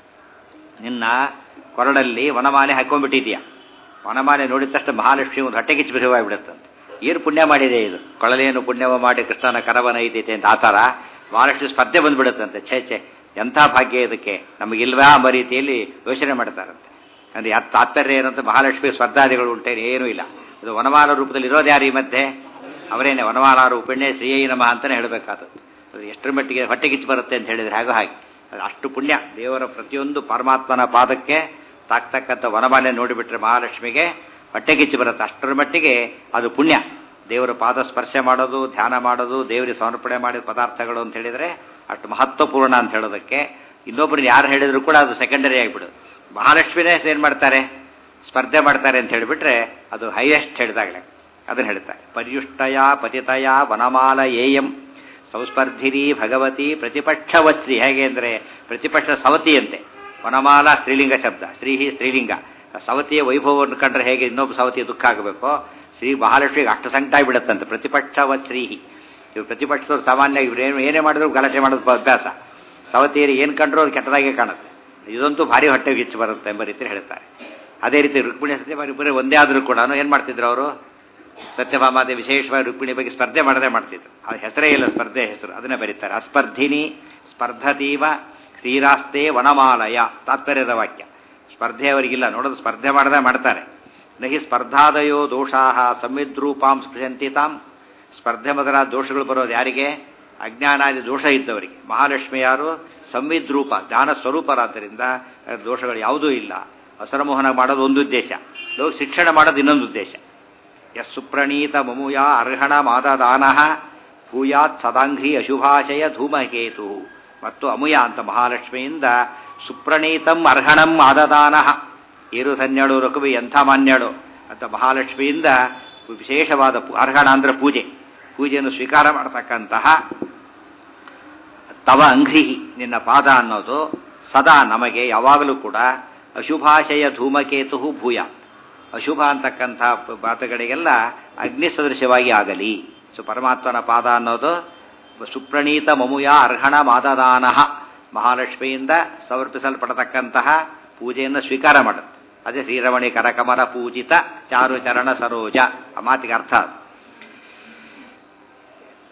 ನಿನ್ನ ಕೊರಡಲ್ಲಿ ವನಮಾಲೆ ಹಾಕೊಂಡ್ಬಿಟ್ಟಿದ್ಯಾ. ವನಮಾಲೆ ನೋಡಿದ ತಕ್ಷಣ ಮಹಾಲಕ್ಷ್ಮಿ ಒಂದು ಹೊಟ್ಟೆ ಕಿಚ್ಚು ಬಿಡುವಾಗ್ಬಿಡುತ್ತಂತೆ. ಏನು ಪುಣ್ಯ ಮಾಡಿದೆ ಇದು, ಕೊಳಲೇನು ಪುಣ್ಯವ ಮಾಡಿ ಕೃಷ್ಣನ ಕರವನ ಐತೈತೆ ಅಂತ ಆ ಥರ ಮಹಾಲಕ್ಷ್ಮಿ ಸ್ಪರ್ಧೆ ಬಂದ್ಬಿಡುತ್ತಂತೆ. ಛೇ ಛೇ ಎಂಥ ಭಾಗ್ಯ ಇದಕ್ಕೆ ನಮಗಿಲ್ವಾ ಎಂಬ ರೀತಿಯಲ್ಲಿ ಯೋಚನೆ ಮಾಡ್ತಾರಂತೆ. ಅಂದರೆ ಯಾತ್ ತಾತ್ಪರ್ಯ ಏನಂತ ಮಹಾಲಕ್ಷ್ಮಿ ಸ್ಪರ್ಧಾದಿಗಳು ಉಂಟೇನು ಏನೂ ಇಲ್ಲ. ಇದು ವನಮಾಲ ರೂಪದಲ್ಲಿ ಇರೋದು ಯಾರು ಈ ಮಧ್ಯೆ? ಅವರೇನೆ ವನಮಾಲ ರೂಪಿಣ್ಯ ಶ್ರೀಯೈ ನಮಃ ಅಂತಲೇ ಹೇಳಬೇಕಾದದ್ದು. ಅದು ಎಷ್ಟರ ಮಟ್ಟಿಗೆ ಹೊಟ್ಟೆ ಕಿಚ್ಚು ಬರುತ್ತೆ ಅಂತ ಹೇಳಿದರೆ ಹಾಗೋ ಹಾಗೆ ಅದು ಅಷ್ಟು ಪುಣ್ಯ. ದೇವರ ಪ್ರತಿಯೊಂದು ಪರಮಾತ್ಮನ ಪಾದಕ್ಕೆ ತಾಕ್ತಕ್ಕಂಥ ವನಮಾಲೆ ನೋಡಿಬಿಟ್ರೆ ಮಹಾಲಕ್ಷ್ಮಿಗೆ ಹೊಟ್ಟೆ ಕಿಚ್ಚು ಬರುತ್ತೆ. ಅಷ್ಟರ ಮಟ್ಟಿಗೆ ಅದು ಪುಣ್ಯ. ದೇವರ ಪಾದ ಸ್ಪರ್ಶ ಮಾಡೋದು, ಧ್ಯಾನ ಮಾಡೋದು, ದೇವರಿಗೆ ಸಮರ್ಪಣೆ ಮಾಡಿದ ಪದಾರ್ಥಗಳು ಅಂತ ಹೇಳಿದರೆ ಅಷ್ಟು ಮಹತ್ವಪೂರ್ಣ ಅಂತ ಹೇಳೋದಕ್ಕೆ ಇನ್ನೊಬ್ಬರನ್ನ ಯಾರು ಹೇಳಿದ್ರು ಕೂಡ ಅದು ಸೆಕೆಂಡರಿ ಆಗಿಬಿಡೋದು. ಮಹಾಲಕ್ಷ್ಮಿನೇ ಏನು ಮಾಡ್ತಾರೆ, ಸ್ಪರ್ಧೆ ಮಾಡ್ತಾರೆ ಅಂತ ಹೇಳಿಬಿಟ್ರೆ ಅದು ಹೈಯೆಸ್ಟ್ ಹೇಳಿದಾಗಲೇ ಅದನ್ನು ಹೇಳ್ತಾರೆ. ಪರ್ಯುಷ್ಟಯ ಪತಿತಯ ವನಮಾಲ ಏಯಂ ಸಂಸ್ಪರ್ಧಿನಿ ಭಗವತಿ ಪ್ರತಿಪಕ್ಷವಶ್ರೀ. ಹೇಗೆ ಅಂದರೆ ಪ್ರತಿಪಕ್ಷ ಸವತಿಯಂತೆ. ವನಮಾಲ ಸ್ತ್ರೀಲಿಂಗ ಶಬ್ದ, ಶ್ರೀಹಿ ಸ್ತ್ರೀಲಿಂಗ. ಸವತಿಯ ವೈಭವವನ್ನು ಕಂಡ್ರೆ ಹೇಗೆ ಇನ್ನೊಬ್ಬ ಸವತಿಯ ದುಃಖ ಆಗಬೇಕೋ, ಶ್ರೀ ಮಹಾಲಕ್ಷ್ಮಿಗೆ ಅಷ್ಟು ಸಂಕಟ ಬಿಡುತ್ತಂತೆ. ಪ್ರತಿಪಕ್ಷವಶ್ರೀಹಿ. ಇವರು ಪ್ರತಿಪಕ್ಷದವ್ರು ಸಾಮಾನ್ಯ ಇವ್ರು ಏನು ಏನೇ ಮಾಡಿದ್ರು ಗಲಾಟೆ ಮಾಡೋದು ಅಭ್ಯಾಸ. ಸವತಿಯರು ಏನು ಕಂಡ್ರು ಅದು ಕೆಟ್ಟದಾಗೆ ಕಾಣುತ್ತೆ. ಇದಂತೂ ಭಾರಿ ಹೊಟ್ಟೆ ಗಿಚ್ಚು ಬರುತ್ತೆ ಎಂಬ ರೀತಿ ಹೇಳ್ತಾರೆ. ಅದೇ ರೀತಿ ರುಕ್ಮಿಣಿ ಸತ್ಯಭಾಮ ಇಬ್ಬರೇ ಒಂದೇ ಆದರೂ ಕೂಡ ಏನು ಮಾಡ್ತಿದ್ರು ಅವರು? ಸತ್ಯಭಾಮಾದೆ ವಿಶೇಷವಾಗಿ ರುಕ್ಮಿಣಿ ಬಗ್ಗೆ ಸ್ಪರ್ಧೆ ಮಾಡದೆ ಮಾಡ್ತಿದ್ರು. ಅದು ಹೆಸರೇ ಇಲ್ಲ, ಸ್ಪರ್ಧೆ ಹೆಸರು ಅದನ್ನೇ ಬರೀತಾರೆ. ಅಸ್ಪರ್ಧಿನಿ ಸ್ಪರ್ಧತೀವ ಶ್ರೀರಾಸ್ತೆ ವನಮಾಲಯ. ತಾತ್ಪರ್ಯದ ವಾಕ್ಯ. ಸ್ಪರ್ಧೆ ಅವರಿಗಿಲ್ಲ, ನೋಡೋದು ಸ್ಪರ್ಧೆ ಮಾಡದೆ ಮಾಡ್ತಾರೆ. ನಹಿ ಸ್ಪರ್ಧಾದಯೋ ದೋಷಾಹ ಸಂವಿದ್ರೂಪಾಂ ಸ್ಪೃಶಂತಿ ತಾಂ. ಸ್ಪರ್ಧೆ ಮೊದಲಾದ ದೋಷಗಳು ಬರೋದು ಯಾರಿಗೆ? ಅಜ್ಞಾನಾದಿ ದೋಷ ಇದ್ದವರಿಗೆ. ಮಹಾಲಕ್ಷ್ಮಿ ಯಾರು? ಸಂವಿದ್ರೂಪ, ಜ್ಞಾನ ಸ್ವರೂಪರಾದ್ದರಿಂದ ದೋಷಗಳು ಯಾವುದೂ ಇಲ್ಲ. ಅಸರಮೋಹನ ಮಾಡೋದು ಒಂದು ಉದ್ದೇಶ, ಲೋಕ ಶಿಕ್ಷಣ ಮಾಡೋದು ಇನ್ನೊಂದು ಉದ್ದೇಶ. ಯಸ್ ಸುಪ್ರಣೀತ ಮಮುಯಾ ಅರ್ಹಣ ಮಾದದಾನಃ ಭೂಯಾತ್ ಸದಾಂಘ್ರಿ ಅಶುಭಾಶಯ ಧೂಮಕೇತು. ಮತ್ತು ಅಮುಯ ಅಂತ ಮಹಾಲಕ್ಷ್ಮಿಯಿಂದ ಸುಪ್ರಣೀತಂ ಅರ್ಹಣಂ ಆದದಾನಃ. ಏರು ಧನ್ಯಳು ರಕುವಿ ಎಂಥ ಮಾನ್ಯಳು ಅಂತ ಮಹಾಲಕ್ಷ್ಮಿಯಿಂದ ವಿಶೇಷವಾದ ಅರ್ಹಣ ಅಂದರೆ ಪೂಜೆ, ಪೂಜೆಯನ್ನು ಸ್ವೀಕಾರ ಮಾಡತಕ್ಕಂತಹ ತವ ಅಂಘ್ರಿ ನಿನ್ನ ಪಾದ ಅನ್ನೋದು ಸದಾ ನಮಗೆ ಯಾವಾಗಲೂ ಕೂಡ ಅಶುಭಾಶಯ ಧೂಮಕೇತು ಭೂಯ. ಅಶುಭ ಅಂತಕ್ಕಂಥ ಮಾತುಗಳಿಗೆಲ್ಲ ಅಗ್ನಿ ಸದೃಶವಾಗಿ ಆಗಲಿ. ಸೊ ಪರಮಾತ್ಮನ ಪಾದ ಅನ್ನೋದು ಸುಪ್ರಣೀತ ಮಮುಯ ಅರ್ಹಣ ಮಾದದಾನಃ, ಮಹಾಲಕ್ಷ್ಮಿಯಿಂದ ಸಮರ್ಪಿಸಲ್ಪಡತಕ್ಕಂತಹ ಪೂಜೆಯನ್ನು ಸ್ವೀಕಾರ ಮಾಡುತ್ತೆ. ಅದೇ ಶ್ರೀರಮಣಿ ಕರಕಮಲ ಪೂಜಿತ ಚಾರು ಚರಣ ಸರೋಜ. ಆ ಮಾತಿಗೆ ಅರ್ಥ ಅದು.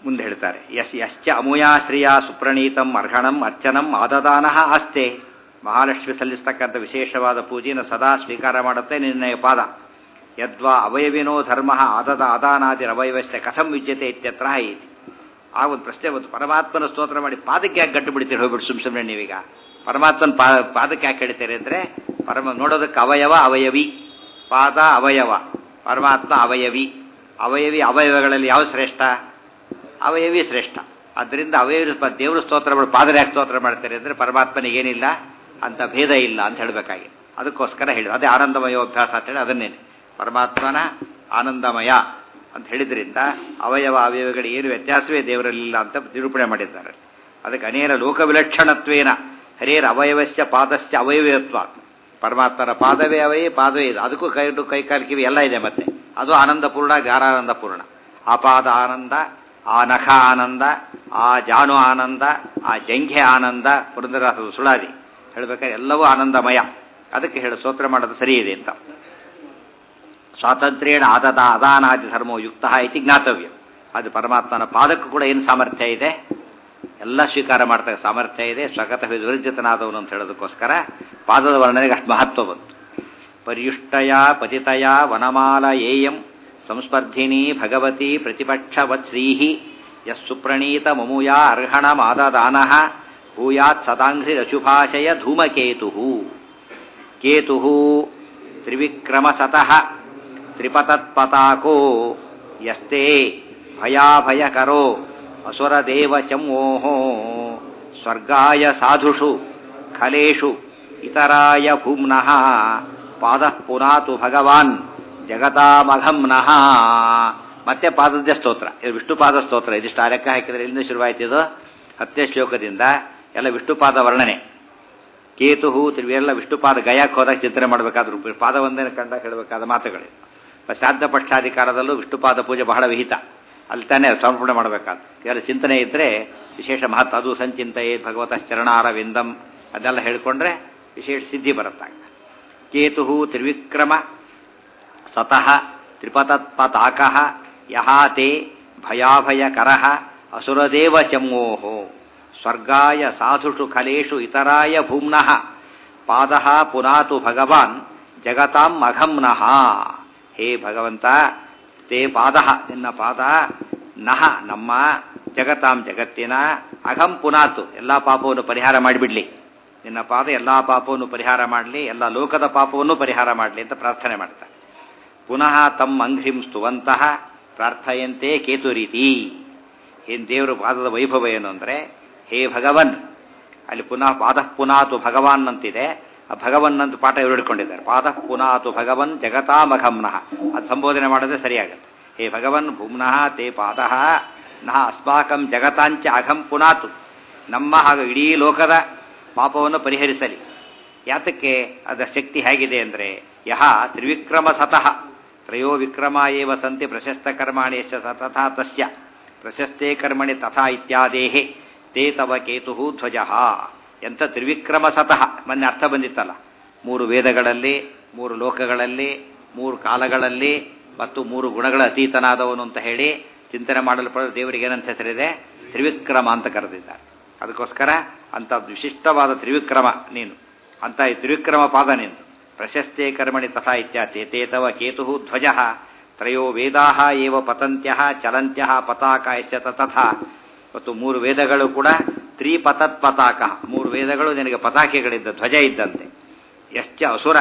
ಮುಂದೆ ಹೇಳ್ತಾರೆ ಯಸ್ ಯಶ್ಚ ಅಮೂಯಾ ಶ್ರಿಯ ಸುಪ್ರಣೀತಂ ಅರ್ಹಣಂ ಅರ್ಚನಂ ಆದದಾನ ಆಸ್ತೆ. ಮಹಾಲಕ್ಷ್ಮಿ ಸಲ್ಲಿಸ್ತಕ್ಕಂಥ ವಿಶೇಷವಾದ ಪೂಜೆಯನ್ನು ಸದಾ ಸ್ವೀಕಾರ ಮಾಡುತ್ತೆ ನಿನ್ನಯ ಪಾದ. ಯದ್ವಾ ಅವಯವಿನೋ ಧರ್ಮ ಆದದ ಅದಾನಾದಿರವಯವಸ್ಯ ಕಥಂ ವಿದ್ಯತೆ ಇತ್ಯತ್ರ ಐತಿ. ಆ ಒಂದು ಪ್ರಶ್ನೆ ಬಂತು, ಪರಮಾತ್ಮನ ಸ್ತೋತ್ರ ಮಾಡಿ ಪಾದಕ್ಕೆ ಯಾಕೆ ಗಟ್ಟು ಬಿಡ್ತೀರಿ ಹೋಗ್ಬಿಟ್ಟು ಸುಮ್ ಸುಮ್ಮನೆ ನೀವೀಗ ಪರಮಾತ್ಮನ ಪಾ ಪಾದಕ್ಕೆ ಯಾಕೆ ಹೇಳ್ತೀರಿ ಅಂದರೆ ಪರಮ ನೋಡೋದಕ್ಕೆ ಅವಯವ ಅವಯವಿ, ಪಾದ ಅವಯವ, ಪರಮಾತ್ಮ ಅವಯವಿ. ಅವಯವಿ ಅವಯವಗಳಲ್ಲಿ ಯಾವ ಶ್ರೇಷ್ಠ? ಅವಯವಿ ಶ್ರೇಷ್ಠ. ಆದ್ದರಿಂದ ಅವಯವಿ ದೇವರು ಸ್ತೋತ್ರಗಳು ಪಾದರ ಯಾಕೆ ಸ್ತೋತ್ರ ಮಾಡ್ತಾರೆ ಅಂದರೆ ಪರಮಾತ್ಮನಿಗೇನಿಲ್ಲ ಅಂತ ಭೇದ ಇಲ್ಲ ಅಂತ ಹೇಳಬೇಕಾಗಿ ಅದಕ್ಕೋಸ್ಕರ ಹೇಳಿ ಅದೇ ಆನಂದಮಯೋಭ್ಯಾಸ ಅಂತ ಹೇಳಿ ಅದನ್ನೇನೆ ಪರಮಾತ್ಮನ ಆನಂದಮಯ ಅಂತ ಹೇಳಿದ್ರಿಂದ ಅವಯವ ಅವಯವಗಳು ಏನು ವ್ಯತ್ಯಾಸವೇ ದೇವರಲ್ಲಿಲ್ಲ ಅಂತ ನಿರೂಪಣೆ ಮಾಡಿದ್ದಾರೆ. ಅದಕ್ಕೆ ಅನೇನ ಲೋಕವಿಲಕ್ಷಣತ್ವೇನ ಹರೇರ ಅವಯವಸ್ಯ ಪಾದಸ್ಯ ಅವಯವತ್ವ. ಪರಮಾತ್ಮನ ಪಾದವೇ ಅವಯೇ ಪಾದವೇ ಇದೆ, ಅದಕ್ಕೂ ಕೈ ಕೈ ಕಾಲು ಕಿವಿ ಎಲ್ಲ ಇದೆ. ಮತ್ತೆ ಅದು ಆನಂದಪೂರ್ಣ, ಗಾರಾನಂದಪೂರ್ಣ. ಆ ಪಾದ ಆನಂದ, ಆ ನಖ ಆನಂದ, ಆ ಜಾನು ಆನಂದ, ಆ ಜಂಘೆ ಆನಂದ, ಪುರಂದರದಾಸರು ಸುಳಾದಿ ಹೇಳ್ಬೇಕಾದ್ರೆ ಎಲ್ಲವೂ ಆನಂದಮಯ. ಅದಕ್ಕೆ ಹೇಳಿ ಸ್ತೋತ್ರ ಮಾಡೋದು ಸರಿ ಇದೆ ಅಂತ. ಸ್ವಾತಂತ್ರ್ಯೇಣ ಆದದ ಅದಾನಾದಿ ಧರ್ಮೋ ಯುಕ್ತ ಇತಿ ಜ್ಞಾತವ್ಯ. ಅದು ಪರಮಾತ್ಮನ ಪಾದಕ್ಕೂ ಕೂಡ ಏನು ಸಾಮರ್ಥ್ಯ ಇದೆ? ಎಲ್ಲ ಸ್ವೀಕಾರ ಮಾಡ್ತಾರೆ, ಸಾಮರ್ಥ್ಯ ಇದೆ. ಸ್ವಗತಃ ವಿವರ್ಜಿತನಾದವನು ಅಂತ ಹೇಳೋದಕ್ಕೋಸ್ಕರ ಪಾದದ ವರ್ಣನೆಗೆ ಅಷ್ಟು ಮಹತ್ವ ಬಂತು. ಪರ್ಯುಷ್ಟಯ ಪತಿತಯ ವನಮಾಲ ಏಯಂ ಸಂಸ್ಪರ್ಧಿನಿ ಭಗವತಿ ಪ್ರತಿಪಕ್ಷವತ್ಶ್ರೀಹಿ ಯಸ್ ಸುಪ್ರಣೀತ ಮಮುಯಾ ಅರ್ಹಣ ಮಾದದಾನ ಭೂಯಾತ್ ಸದಾಂಘ್ರಿ ರಶುಭಾಷಯ ಧೂಮಕೇತು. ಕೇತು ತ್ರಿವಿಕ್ರಮಸತಃ ತ್ರಿಪತತ್ಪತಾಕೋ ಯಸ್ತೆ ಭಯಾಭಯಕರೋ ಅಸುರದೇವ ಚಮೋಹೋ ಸ್ವರ್ಗಾಯ ಸಾಧುಷು ಖಲೇಷು ಇತರಾಯ ಭೂಮ್ನಃ ಪಾದಃ ಪುನಾತು ಭಗವಾನ್ ಜಗತಾಮಘಂನಃ. ಮತ್ತೆ ಪಾದದ್ಯ ಸ್ತೋತ್ರ, ಇದು ವಿಷ್ಣುಪಾದ ಸ್ತೋತ್ರ. ಇದಿಷ್ಟು ಆ ಲೆಕ್ಕ ಹಾಕಿದರೆ ಇಲ್ಲಿಂದ ಶುರುವಾಯ್ತಿದ್ದು ಹತ್ತನೇ ಶ್ಲೋಕದಿಂದ ಎಲ್ಲ ವಿಷ್ಣುಪಾದ ವರ್ಣನೆ. ಕೇತು ತ್ರಿವೆಲ್ಲ ವಿಷ್ಣುಪಾದ ಗಯಕ್ಕೆ ಹೋದಾಗ ಚಿಂತನೆ ಮಾಡಬೇಕಾದ್ರು ಪಾದ ಒಂದೇ ಕಂಡಾಗ ಹೇಳಬೇಕಾದ ಮಾತುಗಳು. ಶ್ರಾದ್ದ ಪಕ್ಷಾಧಿಕಾರದಲ್ಲೂ ವಿಷ್ಣುಪಾದ ಪೂಜೆ ಬಹಳ ವಿಹಿತ, ಅಲ್ಲಿ ತಾನೇ ಸಮರ್ಪಣೆ ಮಾಡಬೇಕಾದ ಎಲ್ಲ ಚಿಂತನೆ ಇದ್ದರೆ ವಿಶೇಷ ಮಹತ್ವ. ಅದು ಸಂಚಿಂತೆಯೇ ಭಗವತ ಚರಣಾರವಿಂದಂ ಅದೆಲ್ಲ ಹೇಳಿಕೊಂಡ್ರೆ ವಿಶೇಷ ಸಿದ್ಧಿ ಬರುತ್ತಾಗ. ಕೇತು ತ್ರಿವಿಕ್ರಮ ಸತಃ ತ್ರಿಪತತ್ಪತಾಕಃ ಯಹಾತೆ ಭಯಾಭಯಕರಃ ಅಸುರದೇವ ಚಮೋಹೋ ಸ್ವರ್ಗಾಯ ಸಾಧುಷು ಖಲೇಷು ಇತರಾಯ ಭೂಮ್ನಃ ಪಾದಃ ಪುನಾತು ಭಗವಾನ್ ಜಗತಾಂ ಅಘಂನಃ. ಹೇ ಭಗವಂತ, ತೇ ಪಾದ ನಿನ್ನ ಪಾದ ನಹ ನಮ್ಮ ಜಗತಾಂ ಜಗತ್ತಿನ ಅಘಂ ಪುನಾತು ಎಲ್ಲ ಪಾಪವನ್ನು ಪರಿಹಾರ ಮಾಡಿಬಿಡ್ಲಿ. ನಿನ್ನ ಪಾದ ಎಲ್ಲ ಪಾಪವನ್ನು ಪರಿಹಾರ ಮಾಡಲಿ, ಎಲ್ಲ ಲೋಕದ ಪಾಪವನ್ನು ಪರಿಹಾರ ಮಾಡಲಿ ಅಂತ ಪ್ರಾರ್ಥನೆ ಮಾಡ್ತಾರೆ. ಪುನಃ ತಮ್ಮ ಅಂಘ್ರಿಂ ಸ್ತುವಂತಹ ಪ್ರಾರ್ಥಯಂತೆ ಕೇತು ರೀತಿ. ಏನ್ ದೇವರು ಪಾದದ ವೈಭವ ಏನು ಅಂದರೆ ಹೇ ಭಗವನ್, ಅಲ್ಲಿ ಪುನಃ ಪಾದಃ ಪುನಾತು ಭಗವಾನ್ ಅಂತಿದೆ. ಆ ಭಗವನ್ ಅಂತ ಪಾಠ ಇವರು ಹಿಡ್ಕೊಂಡಿದ್ದಾರೆ. ಪಾದಃ ಪುನಾತು ಭಗವನ್ ಜಗತಾಮಘಂನಃ ಅದು ಸಂಬೋಧನೆ ಮಾಡೋದೇ ಸರಿಯಾಗುತ್ತೆ. ಹೇ ಭಗವನ್ ಭೂಮ್ನಃ ತೇ ಪಾದಃ ನಃ ಅಸ್ಮಾಕಂ ಜಗತಾಂಚ ಅಘಂ ಪುನಾತು, ನಮ್ಮ ಹಾಗೂ ಇಡೀ ಲೋಕದ ಪಾಪವನ್ನು ಪರಿಹರಿಸಲಿ. ಯಾತಕ್ಕೆ ಅದರ ಶಕ್ತಿ ಹೇಗಿದೆ ಅಂದರೆ ಯಹ ತ್ರಿವಿಕ್ರಮ ಸತಃ ತ್ರಯೋ ವಿಕ್ರಮ ಏವ ಸಂತಿ ಪ್ರಶಸ್ತ ಕರ್ಮಾಣಿ ಯಶ್ಚ ತಥಾ ತಸ್ಯ ಪ್ರಶಸ್ತೆ ಕರ್ಮಣಿ ತಥಾ ಇತ್ಯಾದೇಹೇ ತೇ ತವ ಕೇತು ಧ್ವಜಃ. ಎಂಥ ತ್ರಿವಿಕ್ರಮ ಸತಃ, ಮೊನ್ನೆ ಅರ್ಥ ಬಂದಿತ್ತಲ್ಲ, ಮೂರು ವೇದಗಳಲ್ಲಿ, ಮೂರು ಲೋಕಗಳಲ್ಲಿ, ಮೂರು ಕಾಲಗಳಲ್ಲಿ ಮತ್ತು ಮೂರು ಗುಣಗಳ ಅತೀತನಾದವನು ಅಂತ ಹೇಳಿ ಚಿಂತನೆ ಮಾಡಲ್ಪಡೋ ದೇವರಿಗೆ ಏನಂತ ಹೆಸರಿದೆ? ತ್ರಿವಿಕ್ರಮ ಅಂತ ಕರೆದಿದ್ದಾರೆ. ಅದಕ್ಕೋಸ್ಕರ ಅಂಥ ವಿಶಿಷ್ಟವಾದ ತ್ರಿವಿಕ್ರಮ ನೀನು, ಅಂತ ಈ ತ್ರಿವಿಕ್ರಮ ಪಾದ ನೀನು. ಪ್ರಶಸ್ತೆ ಕರ್ಮಣಿ ತಥಾ ಇತ್ಯಾತಿ ತೇ ತವ ಕೇತು ಧ್ವಜಃ ತ್ರಯೋ ವೇದಾಹ ಏವ ಪತಂತ್ಯಃ ಚಲಂತ್ಯಃ ಪತಾಕ ಯಶ್ಚ ತಥಾ. ಮತ್ತು ಮೂರು ವೇದಗಳು ಕೂಡ ತ್ರಿಪತತ್ ಪತಾಕ, ಮೂರು ವೇದಗಳು ನಿನಗೆ ಪತಾಕೆಗಳಿದ್ದ ಧ್ವಜ ಇದ್ದಂತೆ. ಯಶ್ಚ ಅಸುರ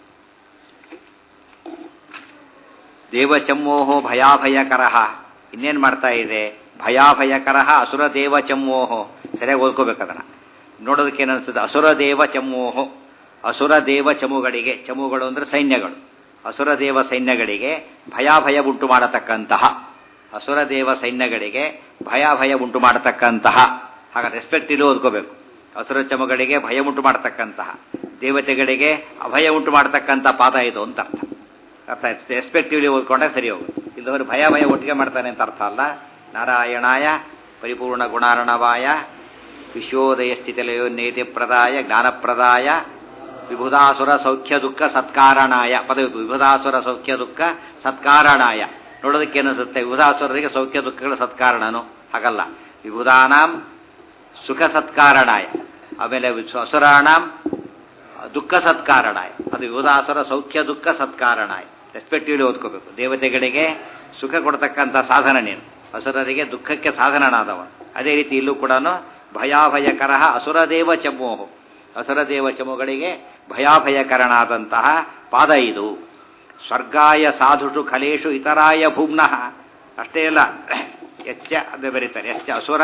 ದೇವಚಮ್ಮೋಹೋ ಭಯಾಭಯಕರಃ. ಇನ್ನೇನು ಮಾಡ್ತಾ ಇದೆ? ಭಯಾಭಯಕರಃ ಅಸುರ ದೇವ ಚಮ್ಮೋಹೋ. ಸರಿಯಾಗಿ ಓದ್ಕೋಬೇಕದನ್ನ. ನೋಡೋದಕ್ಕೆ ಏನನ್ಸುತ್ತೆ? ಅಸುರ ದೇವ ಚಮ್ಮೋಹೋ, ಅಸುರ ದೇವ ಚಮುಗಳಿಗೆ, ಚಮುಗಳು ಅಂದರೆ ಸೈನ್ಯಗಳು, ಅಸುರ ದೇವ ಸೈನ್ಯಗಳಿಗೆ ಭಯಾಭಯ ಉಂಟು ಮಾಡತಕ್ಕಂತಹ, ಅಸುರ ದೇವ ಸೈನ್ಯಗಳಿಗೆ ಭಯಾಭಯ ಉಂಟು ಮಾಡತಕ್ಕಂತಹ. ಹಾಗ ರೆಸ್ಪೆಕ್ಟಿವ್ ಓದ್ಕೋಬೇಕು. ಅಸುರ ಚಮುಗಳಿಗೆ ಭಯ ಉಂಟು ಮಾಡತಕ್ಕಂತಹ, ದೇವತೆಗಳಿಗೆ ಅಭಯ ಉಂಟು ಮಾಡತಕ್ಕಂಥ ಪಾದ ಇದು ಅಂತ ಅರ್ಥ. ಅರ್ಥ ಆಯ್ತು? ರೆಸ್ಪೆಕ್ಟಿವ್ಲಿ ಓದ್ಕೊಂಡಾಗ ಸರಿ ಹೋಗುತ್ತೆ. ಇಲ್ಲದವರು ಭಯ ಭಯ ಒಟ್ಟಿಗೆ ಮಾಡ್ತಾನೆ ಅಂತ ಅರ್ಥ ಅಲ್ಲ. ನಾರಾಯಣಾಯ ಪರಿಪೂರ್ಣ ಗುಣಾರ್ಣವಾಯ ವಿಶ್ವೋದಯ ಸ್ಥಿತಿಲಯೋನ್ನೇತಿ ಪ್ರದಾಯ ಜ್ಞಾನಪ್ರದಾಯ ವಿಭುಧಾಸುರ ಸೌಖ್ಯ ದುಃಖ ಸತ್ಕಾರಣಾಯ. ಪದ ವಿಭುಧಾಸುರ ಸೌಖ್ಯ ದುಃಖ ಸತ್ಕಾರಣಾಯ. ನೋಡೋದಕ್ಕೆ ಅನಿಸುತ್ತೆ ವಿಭುಧಾಸುರರಿಗೆ ಸೌಖ್ಯ ದುಃಖಗಳ ಸತ್ಕಾರಣನು. ಹಾಗಲ್ಲ. ವಿಬುಧಾನಾಂ ಸುಖ ಸತ್ಕಾರಣಾಯ, ಆಮೇಲೆ ಅಸುರಾಣಾಂ ದುಃಖ ಸತ್ಕಾರಣಾಯ. ಅದು ವಿಬುಧಾಸುರ ಸೌಖ್ಯ ದುಃಖ ಸತ್ಕಾರಣಾಯ. ರೆಸ್ಪೆಕ್ಟಿವ್ಲಿ ಓದ್ಕೋಬೇಕು. ದೇವತೆಗಳಿಗೆ ಸುಖ ಕೊಡ್ತಕ್ಕಂಥ ಸಾಧನ ನೀನು, ಅಸುರರಿಗೆ ದುಃಖಕ್ಕೆ ಸಾಧನನಾದವ. ಅದೇ ರೀತಿ ಇಲ್ಲೂ ಕೂಡ ಭಯಾಭಯಕರ ಅಸುರದೇವ ಚಮೋಹು, ಅಸುರದೇವ ಚಮುಗಳಿಗೆ ಭಯಾಭಯಕರನಾದಂತಹ ಪಾದ ಇದು. ಸ್ವರ್ಗಾಯ ಸಾಧುಷು ಖಲೇಶು ಇತರಾಯ ಭೂಮ್ನಃ. ಅಷ್ಟೇ ಅಲ್ಲ, ಎಚ್ಚ ಅದು ಬರೀತಾರೆ, ಎಚ್ಚ ಅಸುರ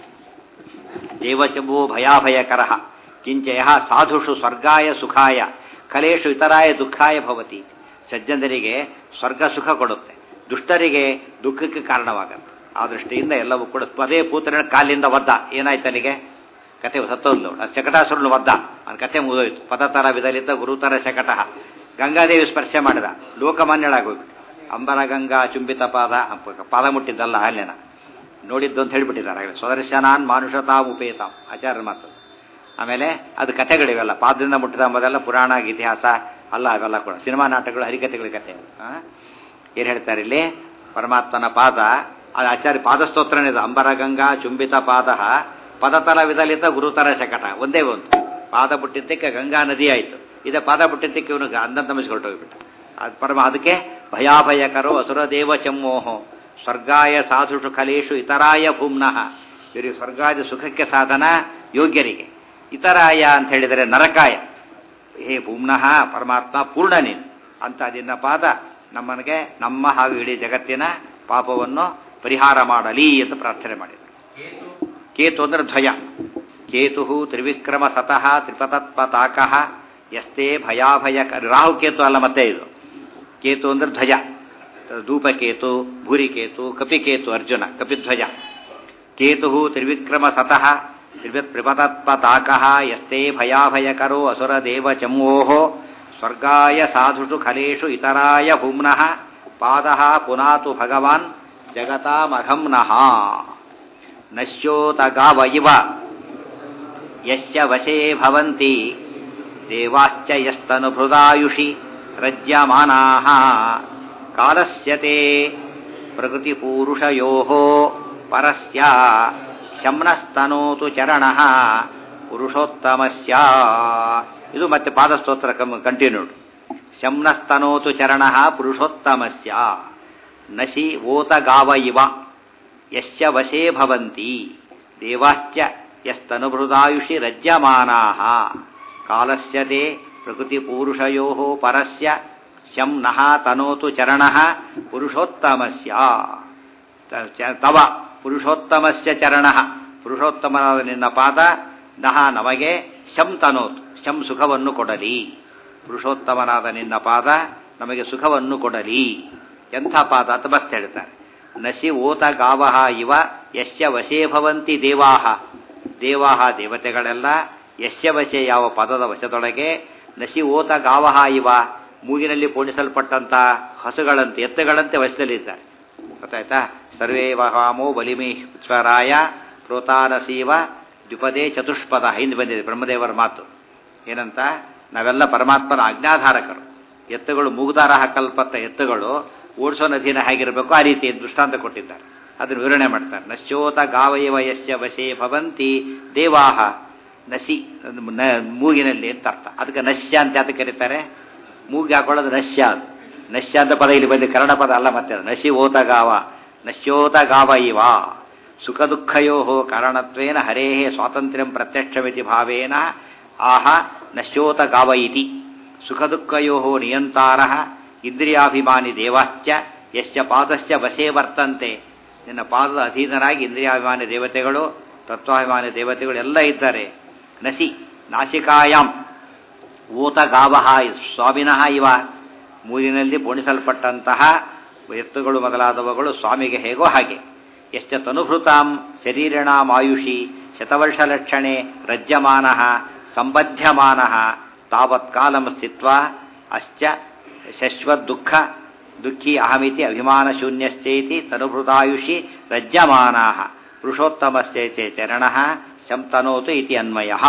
ದೇವಚಮೋ ಭಯಾಭಯಕರ ಕಿಂಚಯ ಸಾಧುಷು ಸ್ವರ್ಗಾಯ ಸುಖಾಯ ಖಲೇಶು ಇತರಾಯ ದುಃಖಾಯ ಭವತಿ. ಸಜ್ಜನರಿಗೆ ಸ್ವರ್ಗ ಸುಖ ಕೊಡುತ್ತೆ, ದುಷ್ಟರಿಗೆ ದುಃಖಕ್ಕೆ ಕಾರಣವಾಗುತ್ತೆ. ಆ ದೃಷ್ಟಿಯಿಂದ ಎಲ್ಲವೂ ಕೂಡ ಪದೇ ಪೂತನ ಕಾಲಿಂದ ಒದ್ದ. ಏನಾಯ್ತು ಅಲ್ಲಿಗೆ ಕಥೆ ಸತ್ತೋದ್ಲು, ಶಕಟಾಸುರನು ಒದ್ದ, ಅವನ ಕಥೆ ಮುಗಿದೋಯ್ತು. ಪದತರ ವಿದಲಿತ ಗುರುತರ ಶಕಟ. ಗಂಗಾದೇವಿ ಸ್ಪರ್ಶ ಮಾಡಿದ, ಲೋಕಮಾನ್ಯಳಾಗೋಗ್ಬಿಟ್ಟು. ಅಂಬರ ಗಂಗಾ ಚುಂಬಿತ ಪಾದ, ಪಾದ ಮುಟ್ಟಿದ್ದಲ್ಲ ಅಲ್ಲೇನ ನೋಡಿದ್ದು ಅಂತ ಹೇಳಿಬಿಟ್ಟಿದ್ದಾರೆ. ಸ್ವದರ್ಶನಾನ್ ಮಾನುಷತಾಂ ಉಪೇತಾಂ ಆಚಾರ್ಯ ಮಾತು. ಆಮೇಲೆ ಅದು ಕಥೆಗಳಿವೆಲ್ಲ, ಪಾದದಿಂದ ಮುಟ್ಟಿದ ಅಂಬೋದೆಲ್ಲ ಪುರಾಣ ಇತಿಹಾಸ ಅಲ್ಲ, ಅವೆಲ್ಲ ಕೂಡ ಸಿನಿಮಾ ನಾಟಕಗಳು, ಹರಿಕಥೆಗಳ ಕಥೆ. ಏನು ಹೇಳ್ತಾರೆ ಇಲ್ಲಿ, ಪರಮಾತ್ಮನ ಪಾದ, ಅದು ಆಚಾರ್ಯ ಪಾದಸ್ತೋತ್ರನೇ ಇದು. ಅಂಬರ ಗಂಗಾ ಚುಂಬಿತ ಪಾದ ಪದತರ ವಿದಲಿತ ಗುರುತರ ಶಕಟ. ಒಂದೇ ಒಂದು ಪಾದ ಬಿಟ್ಟಿದ್ದಕ್ಕೆ ಗಂಗಾ ನದಿ ಆಯಿತು, ಇದೇ ಪಾದ ಬಿಟ್ಟಿದ್ದಕ್ಕೆ ಇವನು ಅಂದ ತಮಿಸ್ಕೊಟ್ಟೋಗ್ಬಿಟ್ಟ. ಅದು ಪರಮ ಅದಕ್ಕೆ ಭಯಾಭಯಕರೋ ಅಸುರದೇವ ಚಮ್ಮೋಹೋ ಸ್ವರ್ಗಾಯ ಸಾಧುಷು ಖಲೇಶು ಇತರಾಯ ಭೂಮ್ನಃ. ಇವರಿಗೆ ಸ್ವರ್ಗಾದ ಸುಖಕ್ಕೆ ಸಾಧನ ಯೋಗ್ಯರಿಗೆ. ಇತರಾಯ ಅಂತ ಹೇಳಿದರೆ ನರಕಾಯ. ಹೇ ಭೂಮ್ನಃ ಪರಮಾತ್ಮ ಪೂರ್ಣ ನೀನು ಅಂತ ನಿನ್ನ ಪಾದ ನಮ್ಮನಿಗೆ ನಮ್ಮ ಹಾಗೂ ಇಡೀ ಜಗತ್ತಿನ ಪಾಪವನ್ನು ಪರಿಹಾರ ಮಾಡಲಿ ಅಂತ ಪ್ರಾರ್ಥನೆ ಮಾಡಿದರು. ಕೇತು ಅಂದ್ರೆ ಧ್ವಜ. ಕೇತು ತ್ರಿವಿಕ್ರಮ ಸತಃ ತ್ರಿಪತತ್ಪತಾಕಃ ಯಸ್ತೆ ಭಯಾಭಯ. ರಾಹು ಕೇತು ಅಲ್ಲ ಮತ್ತೆ ಇದು. ಕೇತು ಅಂದ್ರೆ ಧ್ವಜ. ಧೂಪಕೇತು, ಭೂರಿಕೇತು, ಕಪಿಕೇತು ಅರ್ಜುನ, ಕಪಿಧ್ವಜ. ಕೇತು ತ್ರಿವಿಕ್ರಮ ಸತಃ ತ್ರಿಪತತ್ಪತಾಕಃ ಯಸ್ತೆ ಭಯಾಭಯಕರೋ ಅಸುರ ದೇವ ಚಮೋಹೋ ಸ್ವರ್ಗಾಯ ಸಾಧುಷು ಖಲೇಶು ಇತರಾಯ ಭೂಮ್ನಃ ಪಾದಃ ಪುನಾತು ಭಗವಾನ್ ಜಗತಾಮಘಂನಃ. ನಶ್ಯೋತ ಗಾವ ಇವ ಯಸ್ಯ ವಶೇ ಭವಂತಿ ದೇವಾಶ್ಚ ಯಸ್ತನುಭೃದಾಯುಷಿ ರಜ್ಯಮಾನಾಃ ಕಾಲಸ್ಯತೆ ಪ್ರಕೃತಿಪೂರುಷಯೋಃ ಪರಸ್ಯ ಶಮ್ನಸ್ತನೋತು ಚರಣಃ ಪುರುಷೋತ್ತಮಸ್ಯ. ಇದು ಮತ್ತೆ ಪಾದಸ್ತೋತ್ರ ಕಂಟಿನ್ಯೂಡ್. ಶಮ್ನಸ್ತನೋತು ಚರಣಃ ಪುರುಷೋತ್ತಮಸ್ಯ. ನಶಿ ಓತ ಗಾವ ಇವ ಯಸ್ಯ ವಶೇ ಭವಂತಿ ದೇವಾಶ್ಚ ಯಸ್ತನುಭೃದಾಯುಷಿ ರಜ್ಯಮಾನಾಃ ಕಾಲಸ್ಯತೆ ಪ್ರಕೃತಿಪೂರುಷಯೋಃ ಪರಸ್ಯ ಶಂ ನಃ ತನೋತು ಚರಣಃ ಪುರುಷೋತ್ತಮಸ್ಯ. ತವ ಪುರುಷೋತ್ತಮಸ್ಯ ಚರಣಃ, ಪುರುಷೋತ್ತಮನಾದ ನಿನ್ನ ಪಾದ ನಹ ನಮಗೆ ಶಂ ತನೋತು, ಶಂ ಸುಖವನ್ನು ಕೊಡಲಿ. ಪುರುಷೋತ್ತಮನಾದ ನಿನ್ನ ಪಾದ ನಮಗೆ ಸುಖವನ್ನು ಕೊಡಲಿ. ಎಂಥ ಪಾದ ಅಂತ ಮತ್ತೆ ಹೇಳ್ತಾರೆ. ನಶಿ ಓತ ಗಾವಹ ಇವ ಯಸ್ಯ ವಶೇ ಭವಂತಿ ದೇವಾಹ. ದೇವಾಹ ದೇವತೆಗಳೆಲ್ಲ ಯಸ್ಯ ವಶೆ ಯಾವ ಪದದ ವಶದೊಳಗೆ ನಶಿ ಓತ ಗಾವಹ ಇವ ಮೂಗಿನಲ್ಲಿ ಪೋಣಿಸಲ್ಪಟ್ಟಂತ ಹಸುಗಳಂತೆ ಎತ್ತುಗಳಂತೆ ವಶದಲ್ಲಿದ್ದಾರೆ. ಗೊತ್ತಾಯ್ತಾ? ಸರ್ವೇ ವಹಾಮೋ ಬಲಿಮಿ ಸ್ವರಾಯ ಪ್ರೋತಾನಸೀವ ದ್ವಿಪದೇ ಚತುಷ್ಪದ ಹಿಂದೆ ಬಂದಿದೆ ಬ್ರಹ್ಮದೇವರ ಮಾತು. ಏನಂತ? ನಾವೆಲ್ಲ ಪರಮಾತ್ಮನ ಆಜ್ಞಾಧಾರಕರು. ಎತ್ತುಗಳು ಮೂಗುದಾರ ಹಾಕಲ್ಪಟ್ಟ ಎತ್ತುಗಳು ಓಡಿಸೋ ನದಿನ ಹೇಗಿರಬೇಕು ಆ ರೀತಿ ದೃಷ್ಟಾಂತ ಕೊಟ್ಟಿದ್ದಾರೆ. ಅದನ್ನು ವಿವರಣೆ ಮಾಡ್ತಾರೆ. ನಶ್ಯೋತ ಗಾವಯವ ಯಸ್ಯ ವಶೇ ಭವಂತಿ ದೇವಾಹ. ನಸಿ ಮೂಗಿನಲ್ಲಿ ಅಂತ ಅರ್ಥ. ಅದಕ್ಕೆ ನಶ್ಯ ಅಂತ ಯಾತಕ್ಕೆ ಕರೀತಾರೆ? ಮೂಗಿ ಹಾಕೊಳ್ಳೋದು ನಶ್ಯ. ಅದು ನಶ್ಯ ಅಂತ ಪದ ಇಲ್ಲಿ ಬಂದು ಕನ್ನಡ ಪದ ಅಲ್ಲ. ಮತ್ತೆ ನಶಿ ಓತ ಗಾವ ನಶ್ಯೋತ ಗಾವ ಇವ ಸುಖ ದುಃಖಯೋ ಕಾರಣತ್ವೇನ ಹರೇ ಸ್ವಾತಂತ್ರ್ಯಂ ಪ್ರತ್ಯಕ್ಷಮಿತಿ ಭಾವೇನ ಆಹ ನಶ್ಯೋತ ಗಾವ ಇತಿ. ಸುಖ ದುಃಖಯೋ ನಿಯಂತಾರ ಇಂದ್ರಿಯಾಭಿಮಾನಿ ದೇವಾಶ್ಚ ಯಶ್ಚ ಪಾದಶ್ಚ ವಶೇ ವರ್ತಂತೆ. ನಿನ್ನ ಪಾದದ ಅಧೀನರಾಗಿ ಇಂದ್ರಿಯಾಭಿಮಾನಿ ದೇವತೆಗಳು, ತತ್ವಾಭಿಮಾನಿ ದೇವತೆಗಳು ಎಲ್ಲ ಇದ್ದಾರೆ. ನಸಿ ನಾಸಿಕಾಯಾಮ್ ಓತ ಗಾವಹ ಸ್ವಾಮಿನಃ ಇವ. ಮೂಲಿನಲ್ಲಿ ಪೋಣಿಸಲ್ಪಟ್ಟಂತಹ ಎತ್ತುಗಳು ಮೊದಲಾದವುಗಳು ಸ್ವಾಮಿಗೆ ಹೇಗೋ ಹಾಗೆ. ಎಷ್ಟ ತನುಭೃತಾಂ ಶರೀರಣಾಂ ಆಯುಷಿ ಶತವರ್ಷ ಲಕ್ಷಣೆ ರಜ್ಯಮಾನಃ ಸಂಬಧ್ಯಮಾನಃ ತಾವತ್ ಕಾಲಂ ಸ್ಥಿತ್ವಾ ಅಶ್ಚ ಶಶ್ವತ್ ದುಃಖ ದುಃಖಿ ಅಹಮಿತಿ ಅಭಿಮಾನ ಶೂನ್ಯಶ್ಚೇತಿ ತನುಭೃತಾಯುಷಿ ರಜ್ಯಮಾನಃ ಪುರುಷೋತ್ತಮಶ್ಚೇಚೆ ಚರಣಃ ಶಂತನೋತು ಇತಿ ಅನ್ವಯಃ.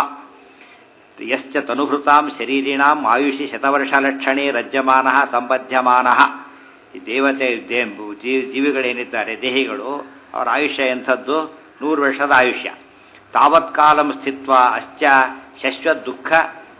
ಯಶ್ಚ ತನುಭೃತಾಂ ಶರೀರಿಣಾಂ ಆಯುಷಿ ಶತವರ್ಷ ಲಕ್ಷಣೆ ರಜ್ಯಮಾನಃ ಸಂಬಧ್ಯಮಾನಃ. ಈ ದೇವತೆ ಜೀವಿಗಳೇನಿದ್ದಾರೆ ದೇಹಿಗಳು ಅವರ ಆಯುಷ್ಯ ಎಂಥದ್ದು? ನೂರು ವರ್ಷದ ಆಯುಷ್ಯ. ತಾವತ್ ಕಾಲಂ ಸ್ಥಿತ್ವ ಅಶ್ಚ ಶಶ್ವತ್ ದುಃಖ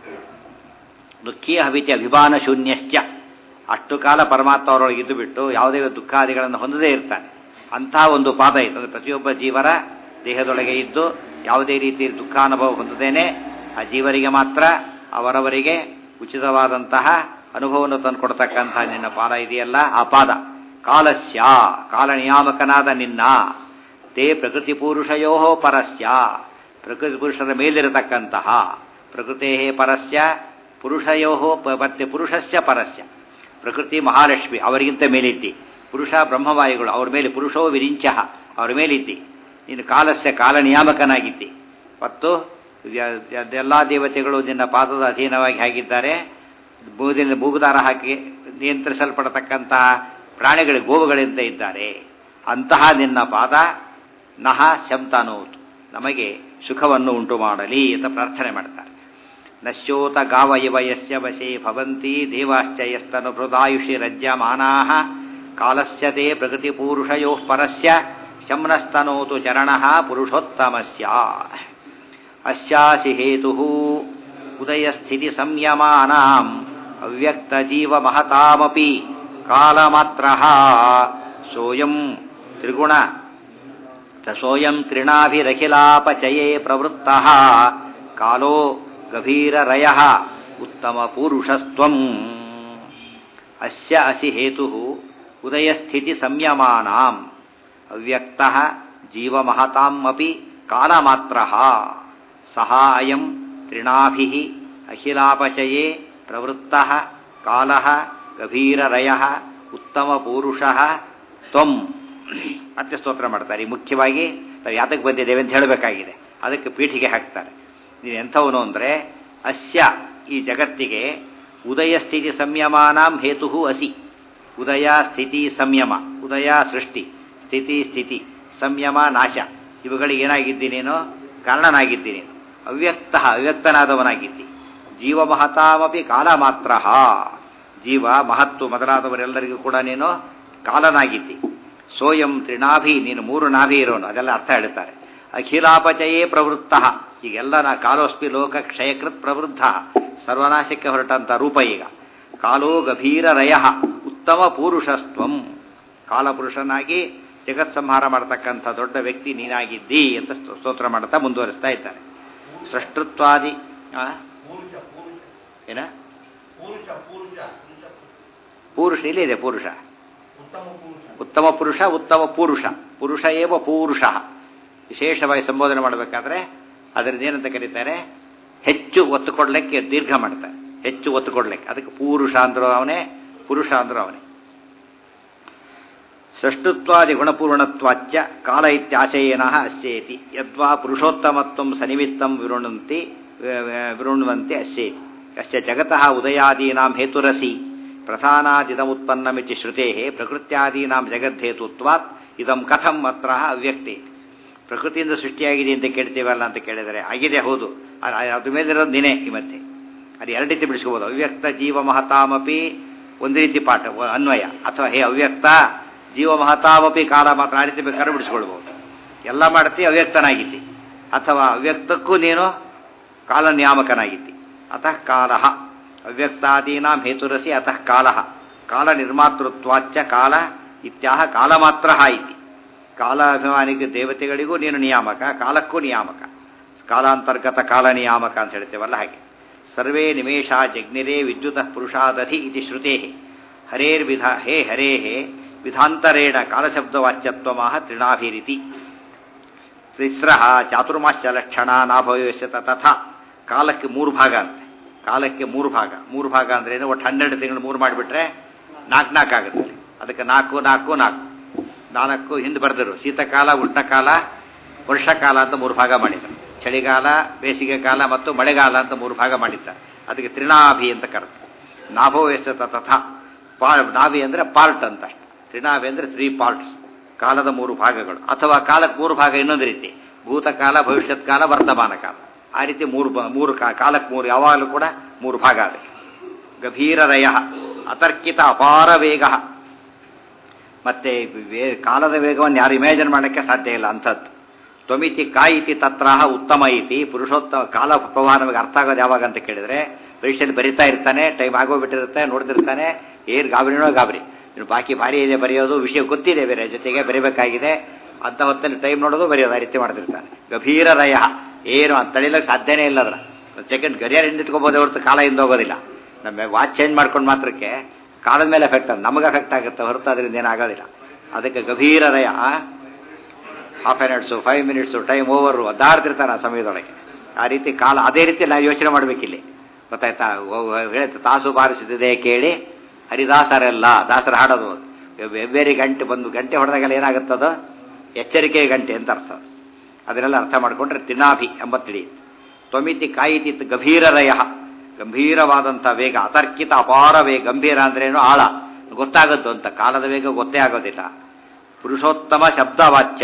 ದುಃಖೀ ಹವಿತಿ ಅಭಿಮಾನ ಶೂನ್ಯಶ್ಚ. ಅಷ್ಟು ಕಾಲ ಪರಮಾತ್ಮ ಅವರೊಳಗೆ ಇದ್ದು ಬಿಟ್ಟು ಯಾವುದೇ ದುಃಖಾದಿಗಳನ್ನು ಹೊಂದದೇ ಇರ್ತಾನೆ. ಅಂಥ ಒಂದು ಪಾದ ಇತ್ತು. ಅಂದರೆ ಪ್ರತಿಯೊಬ್ಬ ಜೀವರ ದೇಹದೊಳಗೆ ಇದ್ದು ಯಾವುದೇ ರೀತಿ ದುಃಖಾನುಭವ ಹೊಂದದೇನೆ ಆ ಜೀವರಿಗೆ ಮಾತ್ರ ಅವರವರಿಗೆ ಉಚಿತವಾದಂತಹ ಅನುಭವವನ್ನು ತಂದುಕೊಡ್ತಕ್ಕಂಥ ನಿನ್ನ ಪಾದ ಇದೆಯಲ್ಲ, ಆ ಪಾದ ಕಾಲಸ್ಯ, ಕಾಲ ನಿಯಾಮಕನಾದ ನಿನ್ನ, ತೇ ಪ್ರಕೃತಿ ಪುರುಷಯೋ ಪರಸ್ಯ, ಪ್ರಕೃತಿ ಪುರುಷರ ಮೇಲಿರತಕ್ಕಂತಹ, ಪ್ರಕೃತೇ ಪರಸ್ಯ ಪುರುಷಯೋ ಮತ್ತೆ ಪುರುಷಸ್ಯ ಪರಸ್ಯ, ಪ್ರಕೃತಿ ಮಹಾಲಕ್ಷ್ಮಿ ಅವರಿಗಿಂತ ಮೇಲಿದ್ದಿ, ಪುರುಷ ಬ್ರಹ್ಮವಾಯುಗಳು ಅವ್ರ ಮೇಲೆ, ಪುರುಷೋ ವಿರಿಂಚ ಅವ್ರ ಮೇಲಿದ್ದಿ, ನೀನು ಕಾಲಸ್ಯ ಕಾಲ ನಿಯಾಮಕನಾಗಿದ್ದಿ. ಮತ್ತು ಎಲ್ಲ ದೇವತೆಗಳು ನಿನ್ನ ಪಾದದ ಅಧೀನವಾಗಿ ಆಗಿದ್ದಾರೆ. ಬೂದಿನ ಮೂಗುದಾರ ಹಾಕಿ ನಿಯಂತ್ರಿಸಲ್ಪಡತಕ್ಕಂತಹ ಪ್ರಾಣಿಗಳಿಗೆ ಗೋವುಗಳಿಂದ ಇದ್ದಾರೆ. ಅಂತಹ ನಿನ್ನ ಪಾದ ನಹ ಶಂತನೋತು, ನಮಗೆ ಸುಖವನ್ನು ಉಂಟು ಮಾಡಲಿ ಅಂತ ಪ್ರಾರ್ಥನೆ ಮಾಡ್ತಾರೆ. ನಶ್ಯೋತ ಗಾವ ಇವ ಯಸ್ಯ ವಶೇ ಭವಂತಿ ದೇವಾಶ್ಚಯಸ್ತನು ಹೃದಾಯುಷಿ ರಜ್ಯಮಾನಾಃ ಕಾಲಸ್ಯ ತೇ ಪ್ರಕೃತಿ ಪೂರುಷಯೋ ಪರಸ್ಯ ಶಮ್ನಸ್ತನೋತು ಚರಣಃ ಪುರುಷೋತ್ತಮಸ್ಯ. ಅಸ್ಯಾಸಿ ಹೇತುಃ ಉದಯಸ್ಥಿತಿ ಸಂಯಮಾನಾಂ ಅವ್ಯಕ್ತ ಜೀವ ಮಹತಾಮಪಿ ಕಾಲಮಾತ್ರಃ ಸೋಯಂ ತ್ರಿಗುಣ ಸೋಯಂ ತ್ರಿಣಾಭಿರಖಿಲಾಪಚಯೇ ಪ್ರವೃತ್ತಃ ಕಾಲೋ ಗಭೀರರಯಃ ಉತ್ತಮ ಪುರುಷಸ್ತ್ವಂ. ಅಸ್ಯ ಅಸಿ ಹೇತುಃ ಉದಯಸ್ಥಿತಿ ಸಂಯಮಾನಾಂ ಅವ್ಯಕ್ತಃ ಜೀವಮಹತಾಮಪಿ ಕಾಲಮಾತ್ರಃ ಸಹ ಅಯಂ ತ್ರಿಣಾಭಿಃ ಅಖಿಲಾಪಚಯೇ ಪ್ರವೃತ್ತಃ ಕಾಲಃ ಗಭೀರರಯಃ ಉತ್ತಮ ಪುರುಷಃ ತ್ವಂ. ಮತ್ತೆ ಸ್ತೋತ್ರ ಮಾಡ್ತಾರೆ. ಮುಖ್ಯವಾಗಿ ನಾವು ಯಾತಕ್ಕೆ ಬಂದಿದ್ದೇವೆ ಅಂತ ಹೇಳಬೇಕಾಗಿದೆ, ಅದಕ್ಕೆ ಪೀಠಿಗೆ ಹಾಕ್ತಾರೆ. ನೀನು ಎಂಥವನು ಅಂದರೆ ಅಸ್ಯ ಈ ಜಗತ್ತಿಗೆ ಉದಯ ಸ್ಥಿತಿ ಸಂಯಮಾನಾಂ ಹೇತು ಅಸಿ. ಉದಯ ಸ್ಥಿತಿ ಸಂಯಮ, ಉದಯ ಸೃಷ್ಟಿ, ಸ್ಥಿತಿ ಸ್ಥಿತಿ ಸಂಯಮ ನಾಶ, ಇವುಗಳಿಗೆ ಏನಾಗಿದ್ದಿ ನೀನು? ಕಾರಣನಾಗಿದ್ದಿ ನೀನು. ಅವ್ಯಕ್ತ ಅವ್ಯಕ್ತನಾದವನಾಗಿದ್ದಿ. ಜೀವ ಮಹತಾಮಪಿ ಕಾಲ ಮಾತ್ರ, ಜೀವ ಮಹತ್ತು ಮೊದಲಾದವರೆಲ್ಲರಿಗೂ ಕೂಡ ನೀನು ಕಾಲನಾಗಿದ್ದಿ. ಸೋಯಂ ತ್ರಿನಾಭಿ, ನೀನು ಮೂರು ನಾಭಿ ಇರೋನು, ಅದೆಲ್ಲ ಅರ್ಥ ಹೇಳ್ತಾರೆ. ಅಖಿಲಾಪಚಯೇ ಪ್ರವೃತ್ತ, ಈಗೆಲ್ಲ ನಾ ಕಾಲೋಸ್ಪಿ ಲೋಕ ಕ್ಷಯಕೃತ್ ಪ್ರವೃದ್ಧ, ಸರ್ವನಾಶಕ್ಕೆ ಹೊರಟಂತ ರೂಪ ಈಗ. ಕಾಲೋ ಗಭೀರ ರಯ ಉತ್ತಮ ಪುರುಷಸ್ತ್ವಂ, ಕಾಲಪುರುಷನಾಗಿ ಜಗತ್ಸಂಹಾರ ಮಾಡತಕ್ಕಂಥ ದೊಡ್ಡ ವ್ಯಕ್ತಿ ನೀನಾಗಿದ್ದಿ ಅಂತ ಸ್ತೋತ್ರ ಮಾಡ್ತಾ ಮುಂದುವರಿಸ್ತಾ ಇದ್ದಾರೆ. ಸೃಷ್ಟೃತ್ವಾದಿ ಏನ ಪುರುಷ ಇಲ್ಲಿದೆ, ಪುರುಷ ಉತ್ತಮ ಪುರುಷ, ಉತ್ತಮ ಪುರುಷ, ಪುರುಷ ಏವ ಪೂರುಷ. ವಿಶೇಷವಾಗಿ ಸಂಬೋಧನೆ ಮಾಡಬೇಕಾದ್ರೆ ಅದರಿಂದ ಏನಂತ ಕರೀತಾರೆ? ಹೆಚ್ಚು ಒತ್ತು ಕೊಡ್ಲಿಕ್ಕೆ ದೀರ್ಘ ಮಾಡ್ತಾರೆ, ಹೆಚ್ಚು ಒತ್ತು ಕೊಡ್ಲಿಕ್ಕೆ. ಅದಕ್ಕೆ ಪೂರುಷ ಅಂದ್ರೂ ಅವನೇ, ಪುರುಷ ಅಂದ್ರೂ ಅವನೇ. ಸೃಷ್ಟುತ್ವಾದಿ ಗುಣಪೂರ್ಣತ್ವಾಚ್ಯ ಕಾಲ ಇತ್ಯಾಶಯೇನ ಅಸ್ಯೇತಿ ಯದ್ವಾ ಪುರುಷೋತ್ತಮತ್ವಂ ಸನಿಮಿತ್ತಂ ವಿರುಣಂತಿ ವಿರುಣ್ವಂತಿ ಅಸ್ಯೇತಿ. ಅಸ್ಯ ಜಗತಃ ಉದಯಾದೀನಾಂ ಹೇತುರಸಿ ಪ್ರಧಾನಾದಿದಮುತ್ಪನ್ನಮಿತಿ ಶ್ರುತೇಃ ಪ್ರಕೃತ್ಯಾದೀನಾಂ ಜಗದ್ಧೇತುತ್ವಾತ್ ಇದಂ ಕಥಂ ಅತ್ರ ಅವ್ಯಕ್ತೆ. ಪ್ರಕೃತಿಯಿಂದ ಸೃಷ್ಟಿಯಾಗಿದೆ ಅಂತ ಕೇಳ್ತೀವಲ್ಲ ಅಂತ ಕೇಳಿದರೆ ಆಗಿದೆ, ಹೌದು. ಅದ್ರ ಮೇಲಿರೋದು ನೀನೇ. ಈ ಮಧ್ಯೆ ಅದು ಎರಡು ರೀತಿ ಬಿಡಿಸ್ಕೋಬೋದು. ಅವ್ಯಕ್ತ ಜೀವ ಮಹತಾಮಪಿ ಒಂದು ರೀತಿ ಪಾಠ ಅನ್ವಯ, ಅಥವಾ ಹೇ ಅವ್ಯಕ್ತ ಜೀವ ಮಹತಾಮಪಿ ಕಾಲ ಮಾತ್ರ, ಆ ರೀತಿ ಬೇಕಾದ್ರೆ ಬಿಡಿಸ್ಕೊಳ್ಬೋದು. ಎಲ್ಲ ಮಾಡ್ತಿ ಅವ್ಯಕ್ತನಾಗಿದ್ದಿ, ಅಥವಾ ಅವ್ಯಕ್ತಕ್ಕೂ ನೀನು ಕಾಲ ನಿಯಾಮಕನಾಗಿದ್ದಿ. ಅತಃ ಕಾಲ ಅವ್ಯಕ್ತಾದೀನಾಂ ಹೇತುರಸಿ ಅತಃ ಕಾಲ ಕಾಲ ನಿರ್ಮಾತೃತ್ವಾಚ್ಚ ಕಾಲ ಇತ್ಯಾಹ ಕಾಲ ಮಾತ್ರ ಇತಿ. ಕಾಲಾಭಿಮಾನಿಗೆ ದೇವತೆಗಳಿಗೂ ನೀನು ನಿಯಾಮಕ, ಕಾಲಕ್ಕೂ ನಿಯಾಮಕ. ಕಾಲಾಂತರ್ಗತ ಕಾಲ ನಿಯಾಮಕ ಅಂತ ಹೇಳ್ತೇವಲ್ಲ ಹಾಗೆ. ಸರ್ವೇ ನಿಮೇಷ ಜಗ್ನಿರೇ ವಿದ್ಯುತಃ ಪುರುಷಾದಧಿ ಇತಿ ಶ್ರುತೇ ಹರೇರ್ವಿಧ ಹೇ ಹರೇ ವಿಧಾಂತರೇಣ ಕಾಲಶಬ್ದವಾಚ್ಯತ್ವಮಾಹ ತ್ರಿಣಾಭಿರಿತಿ. ತಿಸ್ರ ಚಾತುರ್ಮಾಸ್ಯ ಲಕ್ಷಣ ನಾಭವ್ಯಸ್ಯತ ತಥಾ. ಕಾಲಕ್ಕೆ ಮೂರು ಭಾಗ ಅಂತೆ, ಕಾಲಕ್ಕೆ ಮೂರು ಭಾಗ. ಮೂರು ಭಾಗ ಅಂದ್ರೆ ಏನು? ಒಟ್ಟು ಹನ್ನೆರಡು ತಿಂಗಳು ಮೂರು ಮಾಡಿಬಿಟ್ರೆ ನಾಲ್ಕು ನಾಲ್ಕು ಆಗುತ್ತೆ. ಅದಕ್ಕೆ ನಾಲ್ಕು ನಾಲ್ಕು ನಾಲ್ಕು ನಾಲ್ಕು ಹಿಂದೆ ಬರೆದರು. ಶೀತಕಾಲ, ಉಷ್ಣಕಾಲ, ವರ್ಷಕಾಲ ಅಂತ ಮೂರು ಭಾಗ ಮಾಡಿದ್ದಾರೆ. ಚಳಿಗಾಲ, ಬೇಸಿಗೆ ಕಾಲ ಮತ್ತು ಮಳೆಗಾಲ ಅಂತ ಮೂರು ಭಾಗ ಮಾಡಿದ್ದಾರೆ. ಅದಕ್ಕೆ ತ್ರಿನಾಭಿ ಅಂತ ಕರೆದು. ನಾಭೋ ಎಸತ ತಥಾ. ಪಾ ನಾಭಿ ಅಂದರೆ ಪಾರ್ಟ್ ಅಂತ ಅಷ್ಟೆ. ತ್ರಿನಾಭಿ ಅಂದರೆ ತ್ರೀ ಪಾರ್ಟ್ಸ್, ಕಾಲದ ಮೂರು ಭಾಗಗಳು. ಅಥವಾ ಕಾಲಕ್ಕೆ ಮೂರು ಭಾಗ ಇನ್ನೊಂದು ರೀತಿ, ಭೂತಕಾಲ, ಭವಿಷ್ಯತ್ ಕಾಲ, ವರ್ತಮಾನ ಕಾಲ. ಆ ರೀತಿ ಮೂರು ಮೂರು ಕಾಲಕ್ಕೆ ಮೂರು, ಯಾವಾಗಲೂ ಕೂಡ ಮೂರು ಭಾಗ. ಅದಕ್ಕೆ ಗಭೀರರಯ ಅತರ್ಕಿತ ಅಪಾರ ವೇಗ ಮತ್ತೆ ಕಾಲದ ವೇಗವನ್ನು ಯಾರು ಇಮ್ಯಾಜಿನ್ ಮಾಡೋಕ್ಕೆ ಸಾಧ್ಯ ಇಲ್ಲ ಅಂಥದ್ದು. ತ್ವಮಿತಿ ಕಾಯಿತಿ ತತ್ರಾಹ ಉತ್ತಮ ಇತಿ ಪುರುಷೋತ್ತಮ ಕಾಲ ಪ್ರವಾಹ ನಮಗೆ ಅರ್ಥ ಆಗೋದು ಯಾವಾಗ ಅಂತ ಕೇಳಿದ್ರೆ ಪರೀಕ್ಷೆಯಲ್ಲಿ ಬರಿತಾ ಇರ್ತಾನೆ, ಟೈಮ್ ಆಗೋಗ್ಬಿಟ್ಟಿರುತ್ತೆ, ನೋಡ್ತಿರ್ತಾನೆ, ಏರ್ ಗಾಬರಿನೋ ಗಾಬರಿ, ಇನ್ನು ಬಾಕಿ ಭಾರಿ ಇದೆ ಬರೆಯೋದು, ವಿಷಯ ಗೊತ್ತಿದೆ ಬೇರೆ ಜೊತೆಗೆ ಬರೀಬೇಕಾಗಿದೆ ಅಂತ ಹೊತ್ತಲ್ಲಿ ಟೈಮ್ ನೋಡೋದು ಬರೆಯೋದು ಆ ರೀತಿ ಮಾಡ್ತಿರ್ತಾನೆ. ಗಭೀರ ರಯ ಏನು ಅಂತ ತಳಿಲಕ್ಕೆ ಸಾಧ್ಯನೇ ಇಲ್ಲ. ಅದರ ಒಂದು ಸೆಕೆಂಡ್ ಗರಿಯಾರ ಹಿಂದಿಟ್ಕೋಬೋದೇ ಹೊರತು ಕಾಲ ಹಿಂದೋಗೋದಿಲ್ಲ. ನಮ್ಮ ವಾಚ್ ಚೇಂಜ್ ಮಾಡ್ಕೊಂಡು ಮಾತ್ರಕ್ಕೆ ಕಾಲದ ಮೇಲೆ ಎಫೆಕ್ಟ್ ಅದು ನಮಗೆ ಎಫೆಕ್ಟ್ ಆಗುತ್ತೆ ಹೊರತು ಅದರಿಂದ ಏನಾಗೋದಿಲ್ಲ. ಅದಕ್ಕೆ ಗಭೀರ ರಯ half minutes five minutes time over ಅದಾಡ್ತಿರ್ತಾನೆ ಆ ಸಮಯದೊಳಗೆ. ಆ ರೀತಿ ಕಾಲ ಅದೇ ರೀತಿ ನಾವು ಯೋಚನೆ ಮಾಡಬೇಕಿಲ್ಲಿ, ಗೊತ್ತಾಯ್ತಾ? ಹೇಳ್ತಾ ತಾಸು ಬಾರಿಸಿದೆ ಕೇಳಿ ಹರಿದಾಸರೆಲ್ಲ ದಾಸರ ಹಾಡೋದು ಎವ್ವೇರಿ ಗಂಟೆ ಬಂದು ಗಂಟೆ ಹೊಡೆದಾಗೆಲ್ಲ ಏನಾಗುತ್ತದೋ ಎಚ್ಚರಿಕೆ ಗಂಟೆ ಅಂತ ಅರ್ಥ. ಅದನ್ನೆಲ್ಲ ಅರ್ಥ ಮಾಡಿಕೊಂಡ್ರೆ ತಿನಾಭಿ ಎಂಬ ತಿಳಿಯುತ್ತೆ. ತ್ವಮಿತಿ ಕಾಯಿತಿ ಗಭೀರ ರಯ ಗಂಭೀರವಾದಂಥ ವೇಗ, ಅತರ್ಕಿತ ಅಪಾರ ವೇಗ. ಗಂಭೀರ ಅಂದ್ರೇನು ಆಳ ಗೊತ್ತಾಗದ್ದು ಅಂತ, ಕಾಲದ ವೇಗ ಗೊತ್ತೇ ಆಗೋದಿಲ್ಲ. ಪುರುಷೋತ್ತಮ ಶಬ್ದವಾಚ್ಯ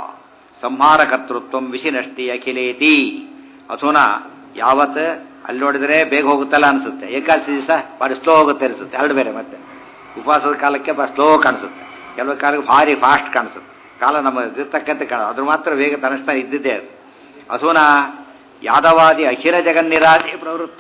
ಸಂಹಾರ ಕರ್ತೃತ್ವ ವಿಶಿನಷ್ಟಿ ಅಖಿಲೇತಿ. ಅಥುನಾ ಯಾವತ್ ಅಲ್ಲಿ ನೋಡಿದ್ರೆ ಬೇಗ ಹೋಗುತ್ತಲ್ಲ ಅನಿಸುತ್ತೆ, ಏಕಾದಶಿ ದಿವಸ ಭಾರಿ ಸ್ಲೋ ಹೋಗುತ್ತೆ ಅನಿಸುತ್ತೆ, ಎರಡು ಬೇರೆ. ಮತ್ತೆ ಉಪವಾಸದ ಕಾಲಕ್ಕೆ ಭಾಳ ಸ್ಲೋ ಕಾಣಿಸುತ್ತೆ, ಕೆಲವು ಕಾಲಕ್ಕೆ ಭಾರಿ ಫಾಸ್ಟ್ ಕಾಣಿಸುತ್ತೆ. ಕಾಲ ನಮ್ಮ ಇರ್ತಕ್ಕಂತೆ ಕಾಲ ಅದ್ರ ಮಾತ್ರ ವೇಗ ತನಿಸ್ತಾ ಇದ್ದಿದ್ದೇ ಅದು. ಅಥುನಾ ಯಾದವಾದಿ ಅಖಿಲ ಜಗನ್ನಿರಾದಿ ಪ್ರವೃತ್ತ,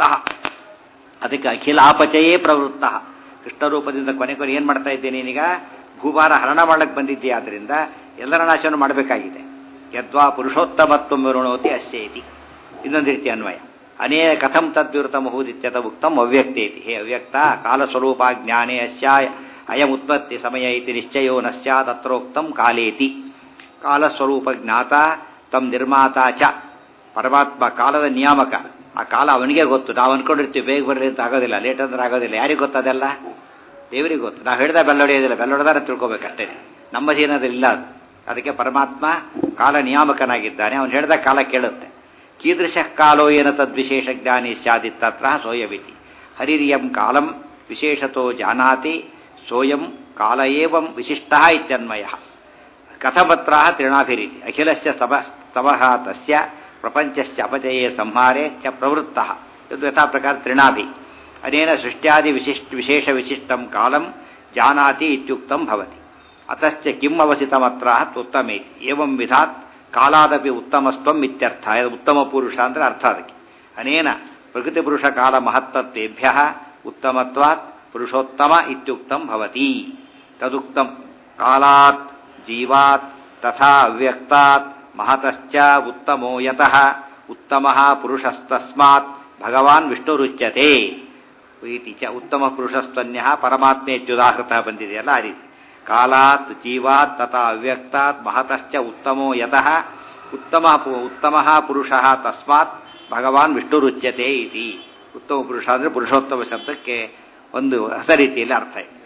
ಅದಕ್ಕೆ ಅಖಿಲಾಪಚಯೇ ಪ್ರವೃತ್ತ. ಕೃಷ್ಣರೂಪದಿಂದ ಕೊನೆ ಕೊನೆ ಏನು ಮಾಡ್ತಾ ಇದ್ದೀನಿ ನೀನೀಗ? ಭೂಭಾರ ಹರಣ ಮಾಡಕ್ಕೆ ಬಂದಿದ್ದೀಯ, ಆದ್ದರಿಂದ ಎಲ್ಲರ ನಾಶವನ್ನು ಮಾಡಬೇಕಾಗಿದೆ. ಯದ್ವಾ ಪುರುಷೋತ್ತಮತ್ವ ವಿರುಣೋತಿ ಅಶ್ಚೇತಿ. ಇನ್ನೊಂದು ರೀತಿ ಅನ್ವಯ. ಅನೇಕ ಕಥಂ ತದ್ವಿರುತಮ ಹೂದಿತ್ಯತ ಉಕ್ತಂ ಅವ್ಯಕ್ತೇತಿ. ಹೇ ಅವ್ಯಕ್ತ, ಕಾಲಸ್ವರೂಪ ಜ್ಞಾನೇ ಅಸ್ಯ ಅಯಂ ಉತ್ಪತ್ತಿ ಸಮಯ ಇತಿ ನಿಶ್ಚಯೋ ನ ಸ್ಯಾತ್ ಅತ್ರೋಕ್ತಂ ಕಾಲೇತಿ. ಕಾಲಸ್ವರೂಪ ಜ್ಞಾತ ತಂ ನಿರ್ಮಾತ ಚ. ಪರಮಾತ್ಮ ಕಾಲದ ನಿಯಾಮಕ, ಆ ಕಾಲ ಅವನಿಗೆ ಗೊತ್ತು. ನಾವು ಅನ್ಕೊಂಡಿರ್ತೀವಿ ಬೇಗ ಬರಲಿ ಅಂತ ಆಗೋದಿಲ್ಲ, ಲೇಟ್ ಅಂದ್ರೆ ಆಗೋದಿಲ್ಲ. ಯಾರಿಗೆ ಗೊತ್ತದೆಲ್ಲ? ದೇವರಿಗೆ ಗೊತ್ತು. ನಾವು ಹೇಳಿದ ಬೆಲ್ಲೊಡೆಯೋದಿಲ್ಲ, ಬೆಲ್ಲೊಡೆದಾರ ತಿಳ್ಕೊಬೇಕಷ್ಟೇ. ನಮ್ಮ ಜೀವನದಲ್ಲಿ ಅದು. ಅದಕ್ಕೆ ಪರಮಾತ್ಮ ಕಾಲ ನಿಯಾಮಕನಾಗಿದ್ದಾನೆ, ಅವನು ಹೇಳಿದ ಕಾಲ ಕೇಳುತ್ತೆ. ಕೀದೃಶ ಕಾಲೋ ಏನ ತದ್ವಿಶೇಷ ಜ್ಞಾನಿ ಸ್ಯಾದಿತ್ತತ್ರ ಸೋಯವಿತಿ. ಹರಿರಿಯಂ ಕಾಲಂ ವಿಶೇಷತೋ ಜಾನಾತಿ ಸೋಯಂ ಕಾಲ ಏವಂ ವಿಶಿಷ್ಟ ಇತ್ಯನ್ವಯ. ಕಥಮತ್ರ ತ್ರಿಣಾಭಿರೀತಿ ಅಖಿಲಸ್ಯ ಸ್ತವಃ ತಸ್ಯ ಪ್ರಪಂಚಸ್ಯ ಅಪಚಯೇ ಸಂಹಾರೇ ಚ ಪ್ರವೃತ್ತ. ಇದು ಯಥಾ ಪ್ರಕಾರ ತ್ರಿಣಾಭಿ. ಅನೇನ ಸೃಷ್ಟ್ಯಾದಿ ವಿಶಿಷ್ಟ ವಿಶೇಷ ವಿಶಿಷ್ಟಂ ಕಾಲಂ ಜಾನಾತಿ ಇತ್ಯುಕ್ತಂ ಭವತಿ. ಅತಶ್ಚ ಕಿಂ ಅವಸಿತಮತ್ರ ಉತ್ತಮೇತಿ. ಏವಂ ವಿಧಾತ್ ಕಾಲಾದಪಿ ಉತ್ತಮಸ್ತ್ವಂ ಇತ್ಯರ್ಥ. ಉತ್ತಮ ಪುರುಷ ಅಂದರೆ ಅರ್ಥ ಅದಕ್ಕೆ. ಅನೇನ ಪ್ರಕೃತಿ ಪುರುಷ ಕಾಲ ಮಹತ್ತತ್ವೇಭ್ಯ ಉತ್ತಮತ್ವಾತ್ ಪುರುಷೋತ್ತಮ ಇತ್ಯುಕ್ತಂ ಭವತಿ. ತದುಕ್ತಂ ಕಾಲಾತ್ ಜೀವಾತ್ ತಥಾ ಅವ್ಯಕ್ತಾತ್ ಮಹತಶ್ಚ ಉತ್ತಮೋ ಯತಃ ಉತ್ತಮಃ ಪುರುಷಸ್ತಸ್ಮಾತ್ ಭಗವಾನ್ ವಿಷ್ಣುರುಚ್ಯತೆ ಇತಿ ಚ. ಉತ್ತಮ ಪುರುಷಸ್ತನ್ಯಃ ಪರಮಾತ್ಮೇತ್ಯುದಾಹೃತಃ ಬಂದಿದೆಯಲ್ಲ ಆ ರೀತಿ. ಕಾಲಾತ್ ಜೀವಾತ್ ತಥಾ ಅವ್ಯಕ್ತಾತ್ ಮಹತಶ್ಚ ಉತ್ತಮೋ ಯತಃ ಉತ್ತಮ ಉತ್ತಮಃ ಪುರುಷಃ ತಸ್ಮಾತ್ ಭಗವಾನ್ ವಿಷ್ಣುರುಚ್ಯತೆ ಇತಿ. ಉತ್ತಮ ಪುರುಷ ಅಂದರೆ ಪುರುಷೋತ್ತಮ ಶಬ್ದಕ್ಕೆ ಒಂದು ಹೊಸ ರೀತಿಯಲ್ಲಿ ಅರ್ಥ ಇದೆ.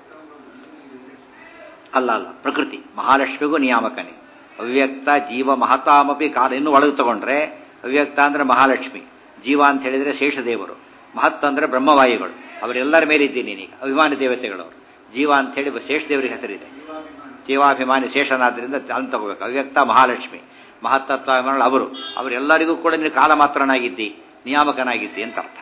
ಅಲ್ಲ ಅಲ್ಲ ಪ್ರಕೃತಿ ಮಹಾಲಕ್ಷ್ಮಿಗೂ ನಿಯಾಮಕನೇ. ಅವ್ಯಕ್ತ ಜೀವ ಮಹತಾಮಪಿ ಕಾಲ. ಇನ್ನು ಒಳಗೆ ತಗೊಂಡ್ರೆ ಅವ್ಯಕ್ತ ಅಂದರೆ ಮಹಾಲಕ್ಷ್ಮಿ, ಜೀವ ಅಂತ ಹೇಳಿದರೆ ಶೇಷದೇವರು, ಮಹತ್ ಅಂದರೆ ಬ್ರಹ್ಮವಾಯುಗಳು, ಅವರೆಲ್ಲರ ಮೇಲಿದ್ದೀನಿ ನೀನೀಗ ಅಭಿಮಾನಿ ದೇವತೆಗಳವರು. ಜೀವ ಅಂತ ಹೇಳಿ ಶೇಷದೇವರಿಗೆ ಹೆಸರಿದೆ. ಜೀವಾಭಿಮಾನಿ ಶೇಷನಾದ್ರಿಂದ ಅಲ್ಲಿ ತಗೋಬೇಕು. ಅವ್ಯಕ್ತ ಮಹಾಲಕ್ಷ್ಮಿ, ಮಹತ್ತತ್ವ ಅವರು, ಅವರೆಲ್ಲರಿಗೂ ಕೂಡ ನೀನು ಕಾಲ ಮಾತ್ರನಾಗಿದ್ದಿ, ನಿಯಾಮಕನಾಗಿದ್ದಿ ಅಂತ ಅರ್ಥ.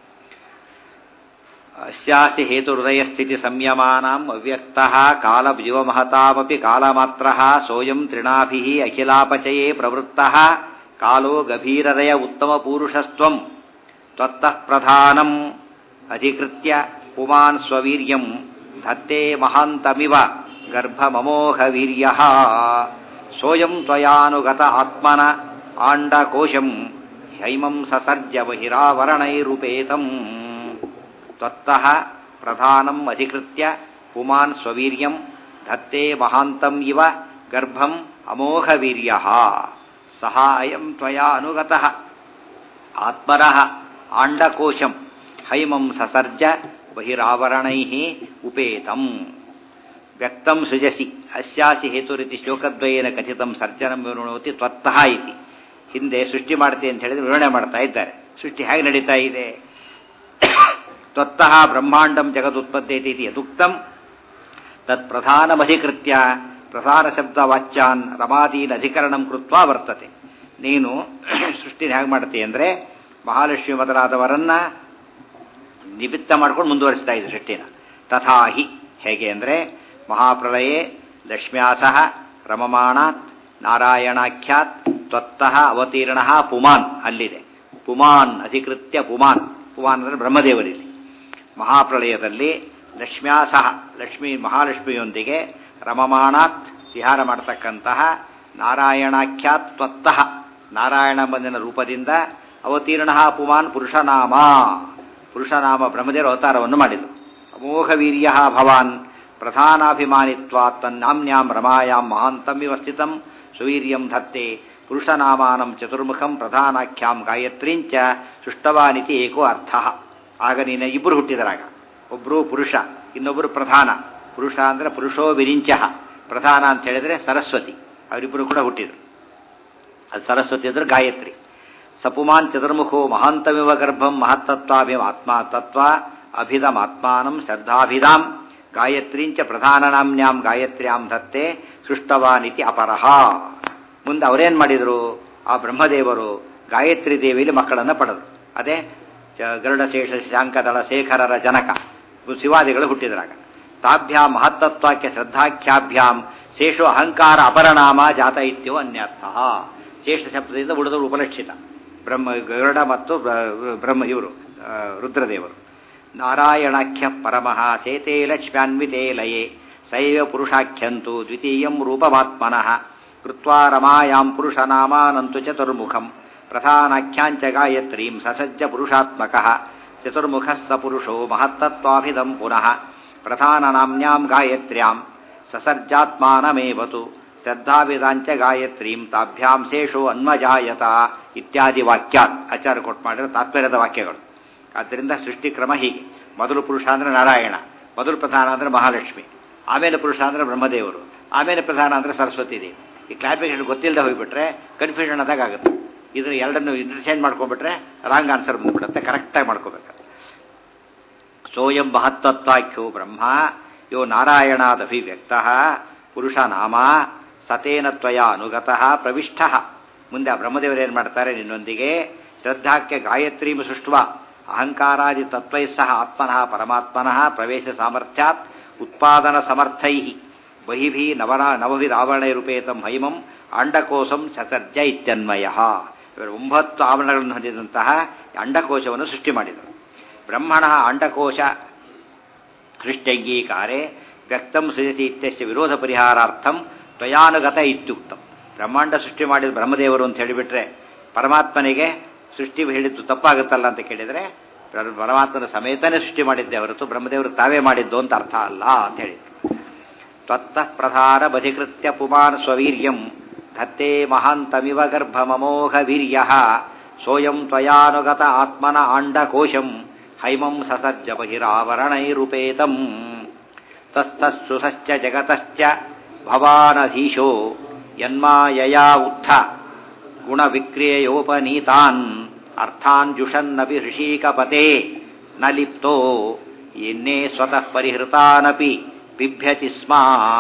ಅಸ್ಯಾಸಿ ಹೇತು ಹೃದಯ ಸ್ಥಿತಿ ಸಂಯಮಾನಾಂ ಅವ್ಯಕ್ತಃ ಕಾಲ ಜೀವಮಹತಾಮಪಿ ಕಾಲಮಾತ್ರಃ ಸೋಯಂ ತ್ರಿಣಾಭಿ ಅಖಿಲಾಪಚಯೇ ಪ್ರವೃತ್ತಃ ಕಾಲೋ ಗಭೀರರಯ ಉತ್ತಮ ಪೂರುಷಸ್ತ್ವಂ ತ್ವತ್ತಃ ಪ್ರಧಾನಂ ಅಧಿಕೃತ್ಯ ಪುಮಾನ್ ಸ್ವವೀರ್ಯಂ ಧತ್ತೆ ಮಹಾಂತಮಿವ ಗರ್ಭಮಮೋಹ ವೀರ್ಯಃ ಸೋಯಂ ತ್ವಯಾನುಗತ ಆತ್ಮನ ಆಂಡಕೋಶಂ ಹೈಮಂ ಸಸರ್ಜ ಬಹಿರಾವರಣೈರುಪೇತಂ ತ್ವತ್ತಃ ಪ್ರಧಾನಂ ಅಧಿಕೃತ್ಯ ಪುಮಾನ್ ಸ್ವವೀರ್ಯಂ ಧತ್ತೆ ಮಹಾಂತಂ ಇವ ಗರ್ಭಂ ಅಮೋಘ ವೀರ್ಯಃ ಸಹ ಅಯಂ ತ್ವಯಾ ಅನುಗತಃ ಆತ್ಮನಃ ಆಂಡಕೋಶಂ ಹೈಮಂ ಸಸರ್ಜ ಬಹಿರಾವರಣೈಃ ಉಪೇತಂ ವ್ಯಕ್ತಂ ಸೃಜಸಿ ಅಸ್ಯಾಸಿ ಹೇತುರಿತಿ ಶ್ಲೋಕದ್ವಯೇನ ಕಥಿತಂ ಸರ್ಜನಂ ವಿವೃಣೋತಿ ತ್ವತ್ತಃ ಇತಿ. ಹಿಂದೆ ಸೃಷ್ಟಿ ಮಾಡ್ತೀನಿ ಅಂತ ಹೇಳಿದ್ರೆ ವಿವರಣೆ ಮಾಡ್ತಾ ಇದ್ದಾರೆ. ಸೃಷ್ಟಿ ಹೇಗೆ ನಡೀತಾ ಇದೆ? ತ್ವತ್ತಃ ಬ್ರಹ್ಮಾಂಡಂ ಜಗದುತ್ಪತ್ತೇತಿ ಇತಿ ಯದುಕ್ತಂ ತತ್ ಪ್ರಧಾನಮಧಿಕೃತ್ಯ ಪ್ರಧಾನ ಶಬ್ದ ವಾಚ್ಯಾನ್ ರಮಾದೀನ್ ಅಧಿಕರಣಂ ಕೃತ್ವಾ ವರ್ತತೆ. ನೀನು ಸೃಷ್ಟಿನ ಹೇಗೆ ಮಾಡ್ತೀಯ ಅಂದರೆ ಮಹಾಲಕ್ಷ್ಮಿ ಮೊದಲಾದವರನ್ನ ನಿಮಿತ್ತ ಮಾಡ್ಕೊಂಡು ಮುಂದುವರಿಸ್ತಾ ಇದ್ದ ಸೃಷ್ಟಿನ. ತಥಾಹಿ ಹೇಗೆ ಅಂದರೆ ಮಹಾಪ್ರಳಯೇ ಲಕ್ಷ್ಮ್ಯಾಸಹ ರಮಮಾಣಾತ್ ನಾರಾಯಣಾಖ್ಯಾತ್ ತ್ವತ್ತಃ ಅವತೀರ್ಣ ಪುಮಾನ್ ಅಲ್ಲಿದೆ. ಪುಮಾನ್ ಅಧಿಕೃತ್ಯ ಪುಮಾನ್, ಪುಮಾನ್ ಅಂದರೆ ಬ್ರಹ್ಮದೇವರಲ್ಲಿ. ಮಹಾಪ್ರಳಯದಲ್ಲಿ ಲಕ್ಷ್ಮ್ಯಾಸಹ ಲಕ್ಷ್ಮೀ ಮಹಾಲಕ್ಷ್ಮಿಯೊಂದಿಗೆ ರಮಮಾಣಾತ್ ವಿಹಾರ ಮಾಡತಕ್ಕಂತಹ ನಾರಾಯಣಾಖ್ಯಾತ್ ತ್ವತ್ತಃ ನಾರಾಯಣ ಬಂದಿನ ರೂಪದಿಂದ ಅವತೀರ್ಣ ಪುಮಾನ್ ಪುರುಷನಾಮ ಪುರುಷನಾಮ ಬ್ರಹ್ಮದೇವರ ಅವತಾರವನ್ನು ಮಾಡಿದರು. ಅಮೋಘ ವೀರ್ಯ ಭವಾನ್ ಪ್ರಧಾನಾಭಿಮಾನಿತ್ವಾ ತನ್ನಾಮ್ಯಾಂ ರಮಾಯಾಂ ಮಹಾಂತಂ ಇವ ಸ್ಥಿತಂ ಸುವೀರ್ಯಂ ಧತ್ತೆ ಪುರುಷನಾಮಾನಂ ಚತುರ್ಮುಖಂ ಪ್ರಧಾನಾಖ್ಯಾಂ ಗಾಯತ್ರೀಂಚ ಸೃಷ್ಟವಾನಿತಿ ಏಕೋ ಅರ್ಥ. ಆಗ ನೀನು ಇಬ್ಬರು ಹುಟ್ಟಿದರಾಗ, ಒಬ್ಬರು ಪುರುಷ, ಇನ್ನೊಬ್ಬರು ಪ್ರಧಾನ. ಪುರುಷ ಅಂದರೆ ಪುರುಷೋ ವಿರಿಂಚ, ಪ್ರಧಾನ ಅಂತ ಹೇಳಿದರೆ ಸರಸ್ವತಿ. ಅವರಿಬ್ಬರು ಕೂಡ ಹುಟ್ಟಿದರು. ಅದು ಸರಸ್ವತಿ ಅಂದರೆ ಗಾಯತ್ರಿ. ಸಪುಮಾನ್ ಚತುರ್ಮುಖೋ ಮಹಾಂತಮಿವ ಗರ್ಭಂ ಮಹತ್ತತ್ವಾಭಿಮ ಆತ್ಮ ತತ್ವ ಅಭಿದಂ ಆತ್ಮಾನಂ ಶ್ರದ್ಧಾಭಿಧಾಂ ಗಾಯತ್ರೀಂಚ ಪ್ರಧಾನನಾಮ್ಯಾಂ ಗಾಯತ್ರ್ಯಾಂ ದತ್ತೆ ಸೃಷ್ಟವಾನಿತಿ ಅಪರಹ. ಮುಂದೆ ಅವರೇನು ಮಾಡಿದರು? ಆ ಬ್ರಹ್ಮದೇವರು ಗಾಯತ್ರಿ ದೇವಿಯಲ್ಲಿ ಮಕ್ಕಳನ್ನು ಪಡೆದರು. ಅದೇ ಗರುಡಶೇಷ ಶಾಂಕದಳ ಶೇಖರರ ಜನಕ ಶಿವಾದಿಗಳು ಹುಟ್ಟಿದ್ರಾಗ. ತಾಭ್ಯಾಂ ಮಹತ್ತತ್ವಕ್ಕೆ ಶ್ರದ್ಧಾಖ್ಯಾಭ್ಯಾಂ ಶೇಷೋ ಅಹಂಕಾರ ಅಪರನಾಮ ಜಾತ ಇತ್ಯೋ ಅನ್ಯರ್ಥ. ಶೇಷ ಶಬ್ದದಿಂದ ಉಳಿದವರು ಉಪಲಕ್ಷಿತ. ಬ್ರಹ್ಮ ಗರುಡ ಮತ್ತು ಬ್ರಹ್ಮ ಇವರು ರುದ್ರದೇವರು. ನಾರಾಯಣಾಖ್ಯ ಪರಮಃ ಸೇತೆ ಲಕ್ಷ್ಮ್ಯಾನ್ವಿತೆ ಲಯೇ ಸೈವ ಪುರುಷಾಖ್ಯಂತು ದ್ವಿತೀಯಂ ರೂಪಮಾತ್ಮನಃ ಕೃತ್ವಾ ರಮಾಯಾಂ ಪುರುಷನಾಮಾನಂತು ಚತುರ್ಮುಖಂ ಪ್ರಧಾನಾಖ್ಯಾಂಚ ಗಾಯತ್ರೀಂ ಸಸಜ್ಜ ಪುರುಷಾತ್ಮಕಃ ಚತುರ್ಮುಖಃ ಸ ಪುರುಷೋ ಮಹತ್ತತ್ವಾಭಿದಂ ಪುನಃ ಪ್ರಧಾನನಾಮ್ಯಾಂ ಗಾಯತ್ರ್ಯಾಂ ಸಸರ್ಜಾತ್ಮಾನಮೇವತು ಶ್ರದ್ಧಾವಿದಾಂಚ ಗಾಯತ್ರೀಂ ತಾಭ್ಯಾಂ ಶೇಷೋ ಅನ್ವಜಾಯತ ಇತ್ಯಾದಿ ವಾಕ್ಯಾತ್ ಆಚಾರ್ಯ ಕೊಟ್ಟು ಮಾಡಿರೋ ತಾತ್ಪರ್ಯದ ವಾಕ್ಯಗಳು. ಆದ್ದರಿಂದ ಸೃಷ್ಟಿಕ್ರಮ ಹೀಗೆ. ಮೊದಲು ಪುರುಷ ಅಂದರೆ ನಾರಾಯಣ, ಮೊದಲು ಪ್ರಧಾನ ಅಂದರೆ ಮಹಾಲಕ್ಷ್ಮಿ, ಆಮೇಲೆ ಪುರುಷ ಅಂದರೆ ಬ್ರಹ್ಮದೇವರು, ಆಮೇಲೆ ಪ್ರಧಾನ ಅಂದರೆ ಸರಸ್ವತಿ ದೇವಿ. ಈ ಕ್ಲಾರಿಫಿಕೇಶನ್ ಗೊತ್ತಿಲ್ಲದೆ ಹೋಗಿಬಿಟ್ರೆ ಕನ್ಫ್ಯೂಷನ್ ಆದಾಗ ಆಗುತ್ತೆ. ಇದನ್ನು ಎರಡನ್ನು ಇಂಟರ್ಚೇಂಜ್ ಮಾಡ್ಕೊಂಡ್ಬಿಟ್ರೆ ರಾಂಗ್ ಆನ್ಸರ್ ಬಂದುಬಿಡುತ್ತೆ. ಕರೆಕ್ಟಾಗಿ ಮಾಡ್ಕೋಬೇಕು. ಸೋಯಂ ಮಹತ್ತತ್ವಾಖ್ಯೋ ಬ್ರಹ್ಮ ಯೋ ನಾರಾಯಣಾದಭಿವ್ಯಕ್ತ ಪುರುಷ ನಾಮ ಸತೇನ ತ್ವಯ ಅನುಗತಃ ಪ್ರವಿಷ್ಟ. ಮುಂದೆ ಆ ಬ್ರಹ್ಮದೇವರು ಏನು ಮಾಡ್ತಾರೆ? ನಿನ್ನೊಂದಿಗೆ ಶ್ರದ್ಧಾಕ್ಕೆ ಗಾಯತ್ರೀಂ ಸೃಷ್ಟ್ವ ಅಹಂಕಾರಾದಿ ತತ್ವೈ ಸಹ ಆತ್ಮನಃ ಪರಮಾತ್ಮನಃ ಪ್ರವೇಶ ಸಾಮರ್ಥ್ಯಾತ್ ಉತ್ಪಾದನ ಸಮರ್ಥೈ ಬಹಿಭಿ ನವರ ನವವಿಧ ಆವರಣೈರುಪೇತಂ ಹೈಮಂ ಅಂಡಕೋಶಂ ಸಸರ್ಜ ಇತ್ಯನ್ವಯ. ಇವರು ಒಂಬತ್ತು ಆವರಣಗಳನ್ನು ಹೊಂದಿದಂತಹ ಅಂಡಕೋಶವನ್ನು ಸೃಷ್ಟಿ ಮಾಡಿದರು. ಬ್ರಹ್ಮಣ ಅಂಡಕೋಶ ಸೃಷ್ಟಂಗೀಕಾರೆ ವ್ಯಕ್ತಂ ಸೃಜತಿ ಇತ್ಯಸ್ಯ ವಿರೋಧ ಪರಿಹಾರಾರ್ಥಂ ತ್ವಯಾನುಗತ ಇತ್ಯುಕ್ತಂ. ಬ್ರಹ್ಮಾಂಡ ಸೃಷ್ಟಿ ಮಾಡಿದ ಬ್ರಹ್ಮದೇವರು ಅಂತ ಹೇಳಿಬಿಟ್ರೆ ಪರಮಾತ್ಮನಿಗೆ ಸೃಷ್ಟಿ ಹೇಳಿದ್ದು ತಪ್ಪಾಗುತ್ತಲ್ಲ ಅಂತ ಕೇಳಿದರೆ ಪರಮಾತ್ಮನ ಸಮೇತನೇ ಸೃಷ್ಟಿ ಮಾಡಿದ್ದೆ ಹೊರತು ಬ್ರಹ್ಮದೇವರು ತಾವೇ ಮಾಡಿದ್ದು ಅಂತ ಅರ್ಥ ಅಲ್ಲ ಅಂತ ಹೇಳಿದ್ರು. ತ್ವತ್ತಃ ಪ್ರಧಾನ ಬಧಿಕೃತ್ಯ ಪುಮಾನ್ ಸ್ವವೀರ್ಯಂ ಧತ್ತೆ ಮಹಾಂತಮಿವ ಗರ್ಭಮಮೋಘ ವೀರ್ಯ ಸೋಯಂ ತ್ವಯಾನುಗತ ಆತ್ಮನ ಆಂಡಕೋಶಂ ಹೈಮಂ ಸಸಜ್ಜ ಬಹಿರಾವರಣೈರುಪೇತಂ ತಸ್ಥುಸಶ್ಚ ಜಗತಶ್ಚ ಭವಾನಧೀಶೋ ಯನ್ಮಾಯಯಾ ಉತ್ಥ ಗುಣವಿಕ್ರಿಯೋಪನೀತಾನ್ ಅರ್ಥಾನ್ ಜುಷನ್ನಪಿ ಋಷೀಕಪತೆ ನ ಲಿಪ್ತೋ ಎನ್ನೇ ಸ್ವತಃ ಪರಿಹೃತಾನಪಿ ಬಿಭ್ಯತಿ ಸ್ಮ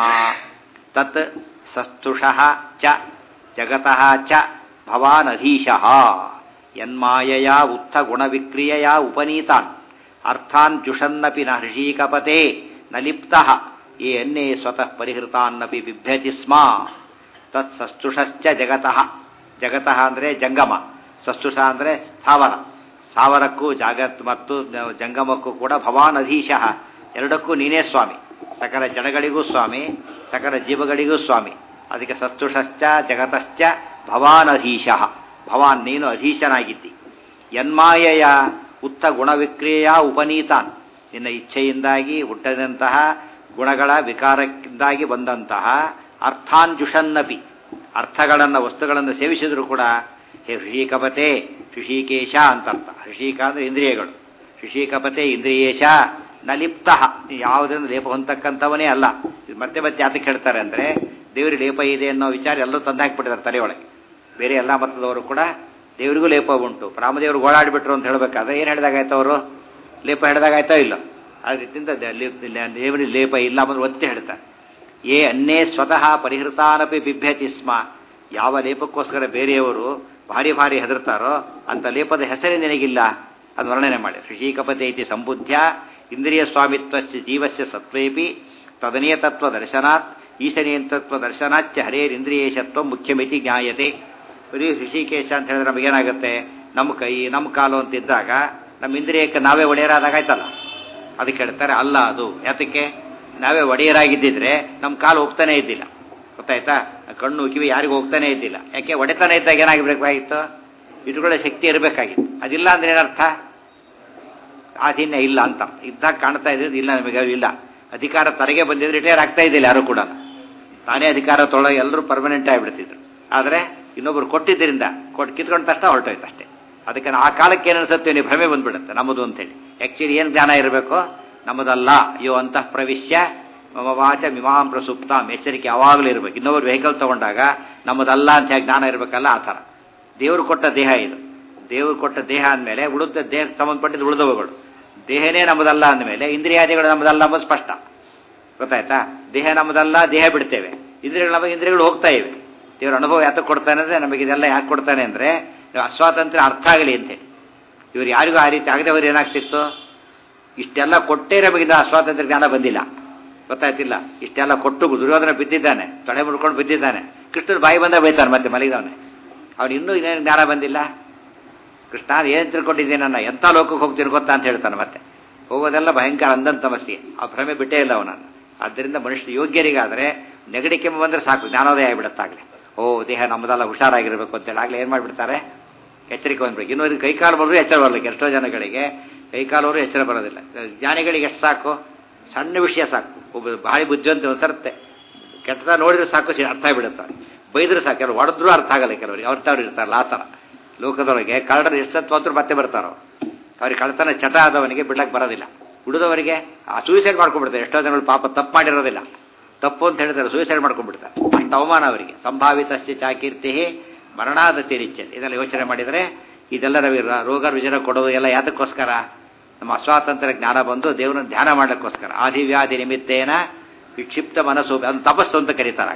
ತತ್ ಸಸ್ತುಷಃ ಚ ಜಗತಃ ಚ ಭವಾನಧೀಶಃ ಯನ್ಮಾಯಯಾ ಉತ್ಥ ಗುಣವಿಕ್ರಿಯಯಾ ಉಪನೀತಾನ್ ಅರ್ಥಾನ್ ಜುಷನ್ನಪಿ ನ ಋಷೀಕಪತೆ ನ ಲಿಪ್ತಃ ಯೇ ಅನ್ನೇ ಸ್ವತಃ ಪರಿಹೃತಾನ್ನಪಿ ಬಿಭ್ಯತಿ ಸ್ಮ ತತ್ ಸಸ್ತುಷಶ್ಚ ಜಗತಃ. ಜಗತಃ ಅಂದರೆ ಜಂಗಮ, ಸಸ್ತುಷ ಅಂದರೆ ಸ್ಥಾವರ. ಸ್ಥಾವರಕ್ಕೂ ಜಗತ್ ಮತ್ತು ಜಂಗಮಕ್ಕೂ ಕೂಡ ಭವಾನ್ ಅಧೀಶಃ, ಎರಡಕ್ಕೂ ನೀನೇ ಸ್ವಾಮಿ. ಸಕಲ ಜಡಗಳಿಗೂ ಸ್ವಾಮಿ, ಸಕಲ ಜೀವಗಳಿಗೂ ಸ್ವಾಮಿ. ಅದಕ್ಕೆ ಸಸ್ತುಷಶ್ಚ ಜಗತಶ್ಚ ಭವಾನ್ ಅಧೀಶಃ. ಭವಾನ್ ನೀನು ಅಧೀಶನಾಗಿದ್ದಿ. ಯನ್ಮಾಯೆಯ ಉತ್ತ ಗುಣವಿಕ್ರಿಯೆಯ ಉಪನೀತಾನ್, ನಿನ್ನ ಇಚ್ಛೆಯಿಂದಾಗಿ ಹುಟ್ಟದಂತಹ ಗುಣಗಳ ವಿಕಾರಕ್ಕಿಂದಾಗಿ ಬಂದಂತಹ ಅರ್ಥಾನ್ ಜುಷನ್ನಪಿ, ಅರ್ಥಗಳನ್ನು ವಸ್ತುಗಳನ್ನು ಸೇವಿಸಿದ್ರು ಕೂಡ ಹೇ ಋಷಿಕಪತೆ, ಋಷಿಕೇಶ ಅಂತರ್ಥ. ಋಷಿಕ ಅಂದರೆ ಇಂದ್ರಿಯಗಳು. ಋಷಿಕಪತೆ ಇಂದ್ರಿಯೇಶ ನ ಲಿಪ್ತಃ, ಯಾವುದರಿಂದ ಲೇಪ ಹೊಂದತಕ್ಕಂಥವನೇ ಅಲ್ಲ. ಮತ್ತೆ ಮತ್ತೆ ಯಾತಕ್ಕೆ ಹೇಳ್ತಾರೆ ಅಂದರೆ ದೇವರಿಗೆ ಲೇಪ ಇದೆ ಅನ್ನೋ ವಿಚಾರ ಎಲ್ಲರೂ ತಂದು ಹಾಕಿಬಿಟ್ಟಿದ್ದಾರೆ ತಲೆಯೊಳಗೆ. ಬೇರೆ ಎಲ್ಲ ಮತದವರು ಕೂಡ ದೇವರಿಗೂ ಲೇಪ ಉಂಟು, ರಾಮದೇವರು ಓಡಾಡಿಬಿಟ್ರು ಅಂತ ಹೇಳಬೇಕಾದ್ರೆ ಏನು ಹೇಳಿದಾಗಾಯ್ತು? ಅವರು ಲೇಪ ಹಿಡಿದಾಗಾಯ್ತೋ ಇಲ್ಲ. ಆ ರೀತಿಯಿಂದ ದೇವರಿಗೆ ಲೇಪ ಇಲ್ಲ ಅಂದ್ರೆ ಒತ್ತಿ ಹೇಳ್ತಾರೆ. ಏ ಅನ್ನೇ ಸ್ವತಃ ಪರಿಹೃತಾನಪಿ ಬಿಭ್ಯತಿ ಸ್ಮ, ಯಾವ ಲೇಪಕ್ಕೋಸ್ಕರ ಬೇರೆಯವರು ಭಾರಿ ಭಾರಿ ಹೆದರ್ತಾರೋ ಅಂತ ಲೇಪದ ಹೆಸರೇ ನಿನಗಿಲ್ಲ, ಅದು ವರ್ಣನೆ ಮಾಡಿ. ಋಷಿಕಪತೆ ಇತಿ ಸಂಬುದ್ಧ್ಯ ಇಂದ್ರಿಯ ಸ್ವಾಮಿತ್ವಸ್ಯ ಜೀವಸ್ಯ ಸತ್ವೇಪಿ ತದನೀಯ ತತ್ವ ದರ್ಶನಾತ್ ಈಶನೀಯ ತತ್ವ ದರ್ಶನಾಚ್ಚ ಹರೇರಿಂದ್ರಿಯೇಶತ್ವ ಮುಖ್ಯಮಿತಿ ಜ್ಞಾಯತೆ. ಬರೀ ಋಷಿಕೇಶ ಅಂತ ಹೇಳಿದ್ರೆ ನಮಗೇನಾಗುತ್ತೆ, ನಮ್ಮ ಕೈ ನಮ್ಮ ಕಾಲು ಅಂತಿದ್ದಾಗ ನಮ್ಮ ಇಂದ್ರಿಯಕ್ಕೆ ನಾವೇ ಒಡೆಯರಾದಾಗ ಆಯ್ತಲ್ಲ. ಅದಕ್ಕೆ ಹೇಳ್ತಾರೆ ಅಲ್ಲ ಅದು. ಯಾತಕ್ಕೆ? ನಾವೇ ಒಡೆಯರಾಗಿದ್ದಿದ್ರೆ ನಮ್ಮ ಕಾಲು ಹೋಗ್ತಾನೆ ಇದ್ದಿಲ್ಲ. ಗೊತ್ತಾಯ್ತಾ? ಕಣ್ಣು ಕಿವಿ ಯಾರಿಗೂ ಹೋಗ್ತಾನೆ ಇದ್ದಿಲ್ಲ. ಯಾಕೆ? ಒಡೆತಾನೆ ಇದ್ದಾಗ ಏನಾಗಿರ್ಬೇಕಾಗಿತ್ತು? ಇಟ್ಕೊಳ್ಳೋ ಶಕ್ತಿ ಇರಬೇಕಾಗಿತ್ತು. ಅದಿಲ್ಲ ಅಂದ್ರೆ ಏನರ್ಥ? ಆಧೀನ್ಯ ಇಲ್ಲ ಅಂತ. ಇದ್ದಾಗ ಕಾಣ್ತಾ ಇದ್ದಿದ್ದು ಇಲ್ಲ, ನಮಗೆ ಇಲ್ಲ. ಅಧಿಕಾರ ತನಗೆ ಬಂದಿದ್ರೆ ರಿಟೈರ್ ಆಗ್ತಾ ಇದ್ದಿಲ್ಲ ಯಾರು ಕೂಡ. ತಾನೇ ಅಧಿಕಾರ ತೊಗೊಳ್ಳೋ ಎಲ್ಲರೂ ಪರ್ಮನೆಂಟ್ ಆಗಿಬಿಡ್ತಿದ್ರು. ಆದರೆ ಇನ್ನೊಬ್ರು ಕೊಟ್ಟಿದ್ದರಿಂದ ಕೊಟ್ಟು ಕಿತ್ಕೊಂಡ ತಕ್ಷಣ ಹೊರಟೋಯ್ತು ಅಷ್ಟೇ. ಅದಕ್ಕೆ ಆ ಕಾಲಕ್ಕೆ ಏನು ಅನ್ಸುತ್ತೆ, ನೀವು ಭ್ರಮೆ ಬಂದ್ಬಿಡುತ್ತೆ ನಮ್ಮದು ಅಂತೇಳಿ. ಆ್ಯಕ್ಚುಲಿ ಏನು ಜ್ಞಾನ ಇರಬೇಕು? ನಮ್ಮದಲ್ಲ. ಯೋ ಅಂತಃ ಪ್ರವಿಶ್ಯ ಮಮ ವಾಚ ಮಿಮಾಂ ಪ್ರಸುಪ್ತಾಂ. ಎಚ್ಚರಿಕೆ ಯಾವಾಗಲೂ ಇರಬೇಕು. ಇನ್ನೊಬ್ರು ವೆಹಿಕಲ್ ತಗೊಂಡಾಗ ನಮ್ಮದಲ್ಲ ಅಂತ ಹೇಗೆ ಜ್ಞಾನ ಇರಬೇಕಲ್ಲ, ಆ ಥರ. ದೇವರು ಕೊಟ್ಟ ದೇಹ ಇದು. ದೇವರು ಕೊಟ್ಟ ದೇಹ ಅಂದಮೇಲೆ ಉಳಿದ ದೇಹಕ್ಕೆ ಸಂಬಂಧಪಟ್ಟಿದ್ದು ಉಳಿದವುಗಳು. ದೇಹನೇ ನಮ್ಮದಲ್ಲ ಅಂದಮೇಲೆ ಇಂದ್ರಿಯಾದಿಗಳು ನಮ್ಮದಲ್ಲ ಅಂಬೋದು ಸ್ಪಷ್ಟ. ಗೊತ್ತಾಯ್ತಾ? ದೇಹ ನಮ್ಮದಲ್ಲ, ದೇಹ ಬಿಡ್ತೇವೆ. ಇಂದ್ರಿಯಗಳು ನಮಗೆ ಇಂದ್ರಿಯಗಳು ಹೋಗ್ತಾ ಇವೆ. ದೇವರ ಅನುಭವ ಯಾತಕ್ಕೆ ಕೊಡ್ತಾನೆ ಅಂದರೆ ನಮಗೆ ಇದೆಲ್ಲ ಯಾಕೆ ಕೊಡ್ತಾನೆ ಅಂದರೆ ಅಸ್ವಾತಂತ್ರ್ಯ ಅರ್ಥ ಆಗಲಿ ಅಂತೇಳಿ. ಇವರು ಯಾರಿಗೂ ಆ ರೀತಿ ಆಗದವರು ಏನಾಗ್ತಿತ್ತು, ಇಷ್ಟೆಲ್ಲ ಕೊಟ್ಟೇ ನಮಗಿಂದ ಅಸ್ವಾತಂತ್ರ್ಯ ಜ್ಞಾನ ಬಂದಿಲ್ಲ. ಗೊತ್ತಾಯ್ತಿಲ್ಲ? ಇಷ್ಟೆಲ್ಲ ಕೊಟ್ಟು ದುರ್ಯೋಧನ ಬಿದ್ದಿದ್ದಾನೆ, ತೊಡೆ ಮುಡ್ಕೊಂಡು ಬಿದ್ದಿದ್ದಾನೆ. ಕೃಷ್ಣನ ಬಾಯಿ ಬಂದ ಬೈತಾನೆ ಮತ್ತೆ ಮಲಗಿದವನೇ. ಅವನು ಇನ್ನೂ ಇನ್ನೇನು ಜ್ಞಾನ ಬಂದಿಲ್ಲ. ಕೃಷ್ಣ ಏನು ತಿಳ್ಕೊಂಡಿದ್ದೇನೆ, ನನ್ನ ಎಂಥ ಲೋಕಕ್ಕೆ ಹೋಗ್ತೀನಿ ಗೊತ್ತಾ ಅಂತ ಹೇಳ್ತಾನೆ. ಮತ್ತೆ ಹೋಗೋದೆಲ್ಲ ಭಯಂಕರ ಅಂದಂತ ಸಮಸ್ಯೆ. ಆ ಭ್ರಮೆ ಬಿಟ್ಟೇ ಇಲ್ಲ ಅವನನ್ನು. ಆದ್ದರಿಂದ ಮನುಷ್ಯ ಯೋಗ್ಯರಿಗಾದರೆ ನೆಗಡಿ ಕೆಮ್ಮು ಬಂದರೆ ಸಾಕು, ಜ್ಞಾನೋದಯ ಆಗಿಬಿಡುತ್ತಾಗಲೇ. ಓ ದೇಹ ನಮ್ಮದೆಲ್ಲ ಹುಷಾರಾಗಿರಬೇಕು ಅಂತೇಳಿ ಆಗಲೇ ಏನು ಮಾಡಿಬಿಡ್ತಾರೆ, ಎಚ್ಚರಿಕೆ ಬಂದ್ಬಿಟ್ಟು. ಇನ್ನೊಂದು ಕೈಕಾಲು ಬರೋದು ಎಚ್ಚರ ಬರಲಿಕ್ಕೆ. ಎಷ್ಟೋ ಜನಗಳಿಗೆ ಕೈಕಾಲವರು ಎಚ್ಚರ ಬರೋದಿಲ್ಲ. ಜ್ಞಾನಿಗಳಿಗೆ ಎಷ್ಟು ಸಾಕು, ಸಣ್ಣ ವಿಷಯ ಸಾಕು. ಒಬ್ಬ ಭಾರಿ ಬುದ್ಧಿವಂತ ಒಂದ್ಸರುತ್ತೆ, ಕೆಟ್ಟದ ನೋಡಿದ್ರೆ ಸಾಕು ಅರ್ಥ ಆಗಿಬಿಡುತ್ತಾರೆ. ಬೈದ್ರೆ ಸಾಕು. ಕೆಲವರು ಹೊಡೆದ್ರೂ ಅರ್ಥ ಆಗಲ್ಲ. ಕೆಲವರಿಗೆ ಅವ್ರವ್ರು ಇರ್ತಾರಲ್ಲ ಆ ಥರ. ಲೋಕದೊಳಗೆ ಕಳ್ಳರು ಎಷ್ಟೊತ್ತು ಹೋದ್ರು ಮತ್ತೆ ಬರ್ತಾರೋ. ಅವ್ರಿಗೆ ಕಳ್ಳತನ ಚಟ ಆದವನಿಗೆ ಬಿಡ್ಲಕ್ಕೆ ಬರೋದಿಲ್ಲ. ಉಳಿದವರಿಗೆ ಆ ಸೂಸೈಡ್ ಮಾಡ್ಕೊಂಡ್ಬಿಡ್ತಾರೆ. ಎಷ್ಟೋ ಜನಗಳು ಪಾಪ ತಪ್ಪು ಮಾಡಿರೋದಿಲ್ಲ, ತಪ್ಪು ಅಂತ ಹೇಳ್ತಾರೆ, ಸೂಸೈಡ್ ಮಾಡ್ಕೊಂಡ್ಬಿಡ್ತಾರೆ. ಅಷ್ಟು ಅವಮಾನ ಅವರಿಗೆ. ಸಂಭಾವಿತಸ್ಯ ಚಾಕೀರ್ತಿ ಮರಣಾದತಿ ನಿಚ್ಚೆ. ಇದೆಲ್ಲ ಯೋಚನೆ ಮಾಡಿದರೆ ಇದೆಲ್ಲ ನಮಗೆ ರೋಗ ರುಜಿನ ಕೊಡೋದು ಎಲ್ಲ ಯಾತಕ್ಕೋಸ್ಕರ? ನಮ್ಮ ಅಸ್ವಾತಂತ್ರ್ಯ ಜ್ಞಾನ ಬಂದು ದೇವರನ್ನು ಧ್ಯಾನ ಮಾಡಲಿಕ್ಕೋಸ್ಕರ. ಆದಿವ್ಯಾಧಿ ನಿಮಿತ್ತೇನ ವಿಕ್ಷಿಪ್ತ ಮನಸ್ಸು, ಅದು ತಪಸ್ಸು ಅಂತ ಕರೀತಾರೆ.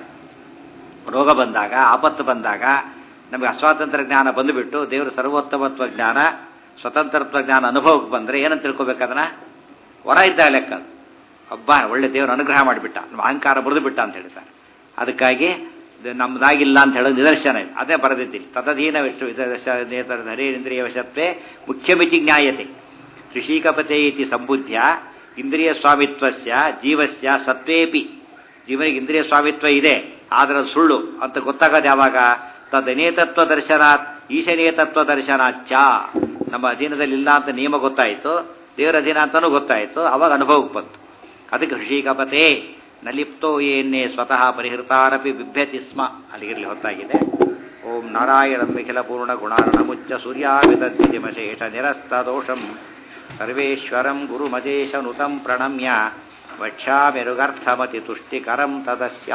ರೋಗ ಬಂದಾಗ, ಆಪತ್ತು ಬಂದಾಗ ನಮಗೆ ಅಸ್ವಾತಂತ್ರ್ಯ ಜ್ಞಾನ ಬಂದುಬಿಟ್ಟು ದೇವರ ಸರ್ವೋತ್ತಮತ್ವ ಜ್ಞಾನ, ಸ್ವತಂತ್ರತ್ವ ಜ್ಞಾನ ಅನುಭವಕ್ಕೆ ಬಂದರೆ ಏನಂತ ತಿಳ್ಕೊಬೇಕದನ್ನ? ವರ ಇದ್ದಾಗ ಲೆಕ್ಕ. ಹಬ್ಬ ಒಳ್ಳೆ ದೇವರು ಅನುಗ್ರಹ ಮಾಡಿಬಿಟ್ಟ, ನಮ್ಮ ಅಹಂಕಾರ ಬರೆದು ಬಿಟ್ಟ ಅಂತ ಹೇಳ್ತಾರೆ. ಅದಕ್ಕಾಗಿ ನಮ್ಮದಾಗಿಲ್ಲ ಅಂತ ಹೇಳೋದು ನಿದರ್ಶನ ಇದೆ. ಅದೇ ಬರೆದಿದ್ದೀನಿ. ತದಧೀನ ವಿಷ್ಣು ಹರೇಂದ್ರಿಯ ವಶತ್ವೇ ಮುಖ್ಯಮಿತಿ ಜ್ಞಾಯತೆ. ಋಷಿಕಪತೆ ಇತಿ ಸಂಬುದ್ಧ್ಯ ಇಂದ್ರಿಯ ಸ್ವಾಮಿತ್ವಸ್ಯ ಜೀವಸ್ಯ ಸತ್ವೇಪಿ. ಜೀವನಿಗೆ ಇಂದ್ರಿಯ ಸ್ವಾಮಿತ್ವ ಇದೆ, ಆದರೆ ಅದು ಸುಳ್ಳು ಅಂತ ಗೊತ್ತಾಗೋದು ಯಾವಾಗ? ತದನೇತತ್ವ ದರ್ಶನಾತ್ ಈಶನೇತತ್ವ ದರ್ಶನಾಚ್ಚ. ನಮ್ಮ ಅಧೀನದಲ್ಲಿಲ್ಲ ಅಂತ ನಿಯಮ ಗೊತ್ತಾಯಿತು, ದೇವರ ಅಧೀನ ಅಂತಲೂ ಗೊತ್ತಾಯಿತು, ಅವಾಗ ಅನುಭವಕ್ಕೆ ಬಂತು. ಅದಕ್ಕೆ ಋಷಿಕಪತೆ ನಲಿಪ್ತೋ ಏನೇ ಸ್ವತಃ ಪರಿಹೃತಾರಪಿ ಬಿಭ್ಯತಿ ಸ್ಮ. ಅಲ್ಲಿಗಿರಲಿ ಹೊತ್ತಾಗಿದೆ. ಓಂ ನಾರಾಯಣ ನಿಖಿಲ ಪೂರ್ಣ ಗುಣಾರ್ಣ ಮುಚ್ಚ ಸೂರ್ಯಾವಿತದ್ವಿಮಶೇಷ ನಿರಸ್ತ ದೋಷಂ ಸರ್ವೇಶ್ವರಂ ಗುರುಮಜೇಶನುತಂ ಪ್ರಣಮ್ಯ ವಕ್ಷ್ಯಾಮಿರುಗರ್ಥಮತಿ ತುಷ್ಟಿಕರಂ ತದಸ್ಯ.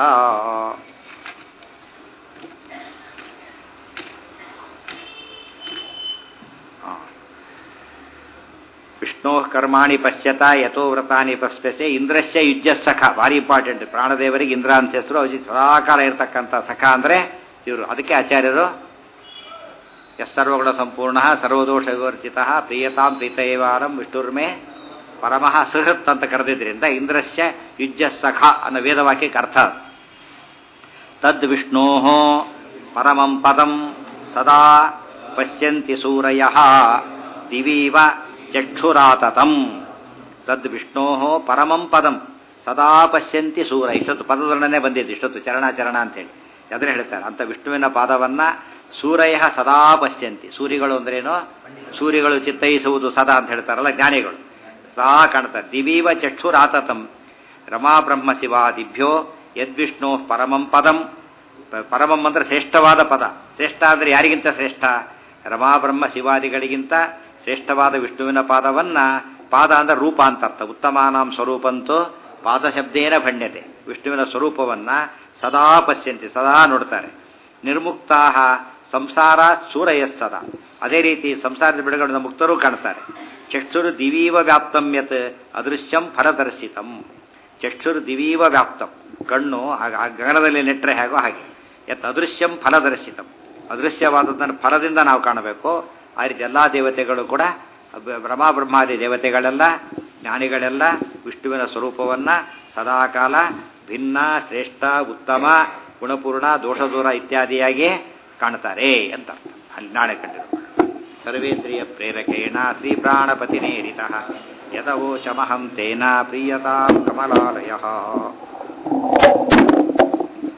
ವಿಷ್ಣೋ ಕರ್ಮಾಣಿ ಪಶ್ಯತ ಯಥೋ ವ್ರತಾನಿ ಪಶ್ಯಸೆ ಇಂದ್ರಶ್ಚ ಯುಜ್ಯ ಸಖ. ಭಾರಿ ಇಂಪಾರ್ಟೆಂಟ್. ಪ್ರಾಣದೇವರಿಗೆ ಇಂದ್ರ ಅಂತ ಹೆಸರು. ಅವ್ರಿಗೆ ಸದಾಕಾಲ ಇರತಕ್ಕಂಥ ಸಖ ಅಂದರೆ ಇವರು. ಅದಕ್ಕೆ ಆಚಾರ್ಯರು ಎಸ್ ಸರ್ವಗುಣ ಸಂಪೂರ್ಣ ಸರ್ವದೋಷ ವಿವರ್ಜಿತ ಪ್ರಿಯತಾಂ ಪ್ರೀತಯೇವಾರಂ ವಿಷ್ಣುರ್ಮೇ ಪರಮಃ ಸುಹೃತ್ ಅಂತ ಕರೆದಿದ್ದರಿಂದ ಇಂದ್ರಶ್ಚ ಯುಜ್ಯ ಸಖ ಅನ್ನೋ ವೇದವಾಕ್ಯಕ್ಕೆ ಅರ್ಥ. ತದ್ ವಿಷ್ಣೋ ಪರಮಂ ಪದಂ ಸದಾ ಪಶ್ಯಂತಿ ಸೂರಯಃ ದಿವೀವ ಚಕ್ಷುರಾತತಂ. ತದ್ ವಿಷ್ಣೋ ಪರಮಂ ಪದಂ ಸದಾ ಪಶ್ಯಂತಿ ಸೂರ. ಇಷ್ಟೊತ್ತು ಪದದೊಡನೆ ಬಂದಿದ್ದು, ಇಷ್ಟೊತ್ತು ಚರಣಾಚರಣ ಅಂತೇಳಿ ಅದನ್ನೇ ಹೇಳ್ತಾರೆ. ಅಂತ ವಿಷ್ಣುವಿನ ಪಾದವನ್ನ ಸೂರಯ ಸದಾ ಪಶ್ಯಂತಿ. ಸೂರ್ಯಗಳು ಅಂದ್ರೇನು? ಸೂರ್ಯಗಳು ಚಿತ್ತೈಸುವುದು ಸದಾ ಅಂತ ಹೇಳ್ತಾರಲ್ಲ ಜ್ಞಾನಿಗಳು. ಸದಾ ಕಾಣ್ತಾರೆ. ದಿವೀವ ಚಕ್ಷುರಾತತಂ ರಮಾ ಬ್ರಹ್ಮ ಶಿವಾದಿಭ್ಯೋ ಯದ್ವಿಷ್ಣು ಪರಮಂ ಪದಂ. ಪರಮಂ ಅಂದ್ರೆ ಶ್ರೇಷ್ಠವಾದ ಪದ. ಶ್ರೇಷ್ಠ ಅಂದ್ರೆ ಯಾರಿಗಿಂತ ಶ್ರೇಷ್ಠ? ರಮಾ ಬ್ರಹ್ಮ ಶಿವಾದಿಗಳಿಗಿಂತ ಶ್ರೇಷ್ಠವಾದ ವಿಷ್ಣುವಿನ ಪಾದವನ್ನ, ಪಾದ ಅಂದ್ರೆ ರೂಪ ಅಂತ ಅರ್ಥ. ಉತ್ತಮಾನಾಂ ಸ್ವರೂಪಂತೂ ಪಾದಶಬ್ದೇನ ಭಣ್ಯತೆ. ವಿಷ್ಣುವಿನ ಸ್ವರೂಪವನ್ನ ಸದಾ ಪಶ್ಯಂತಿ, ಸದಾ ನೋಡ್ತಾರೆ. ನಿರ್ಮುಕ್ತಾ ಸಂಸಾರ ಸೂರಯಸ್ತದ. ಅದೇ ರೀತಿ ಸಂಸಾರದ ಬಿಡುಗಡೆ ಮುಕ್ತರೂ ಕಾಣ್ತಾರೆ. ಚಕ್ಷುರು ದಿವೀವ ವ್ಯಾಪ್ತಂ ಯತ್ ಅದೃಶ್ಯಂ ಫಲದರ್ಶಿತಂ. ಚಕ್ಷುರು ದಿವೀವ ವ್ಯಾಪ್ತಂ, ಕಣ್ಣು ಆ ಗಗನದಲ್ಲಿ ನೆಟ್ಟರೆ ಹೇಗೋ ಹಾಗೆ. ಯತ್ ಅದೃಶ್ಯಂ ಫಲದರ್ಶಿತಂ, ಅದೃಶ್ಯವಾದದ್ದನ್ನು ಫಲದಿಂದ ನಾವು ಕಾಣಬೇಕು. ಆ ರೀತಿ ಎಲ್ಲ ದೇವತೆಗಳು ಕೂಡ, ಬ್ರಹ್ಮ ಬ್ರಹ್ಮಾದಿ ದೇವತೆಗಳೆಲ್ಲ ಜ್ಞಾನಿಗಳೆಲ್ಲ ವಿಷ್ಣುವಿನ ಸ್ವರೂಪವನ್ನು ಸದಾಕಾಲ ಭಿನ್ನ ಶ್ರೇಷ್ಠ ಉತ್ತಮ ಗುಣಪೂರ್ಣ ದೋಷದೂರ ಇತ್ಯಾದಿಯಾಗಿ ಕಾಣ್ತಾರೆ ಅಂತ ಅಲ್ಲಿ ನಾಳೆ ಕಂಡಿರು. ಸರ್ವೇಂದ್ರಿಯ ಪ್ರೇರಕೇಣ ಶ್ರೀ ಪ್ರಾಣಪತಿನೇರಿತ ಯದವೋಚಮಹಂ ತೇನ ಪ್ರೀಯತಾಂ ಕಮಲಾಲಯ.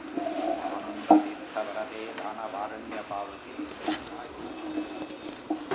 ದಾನವಾರಣ್ಯ ಪಾವತಿ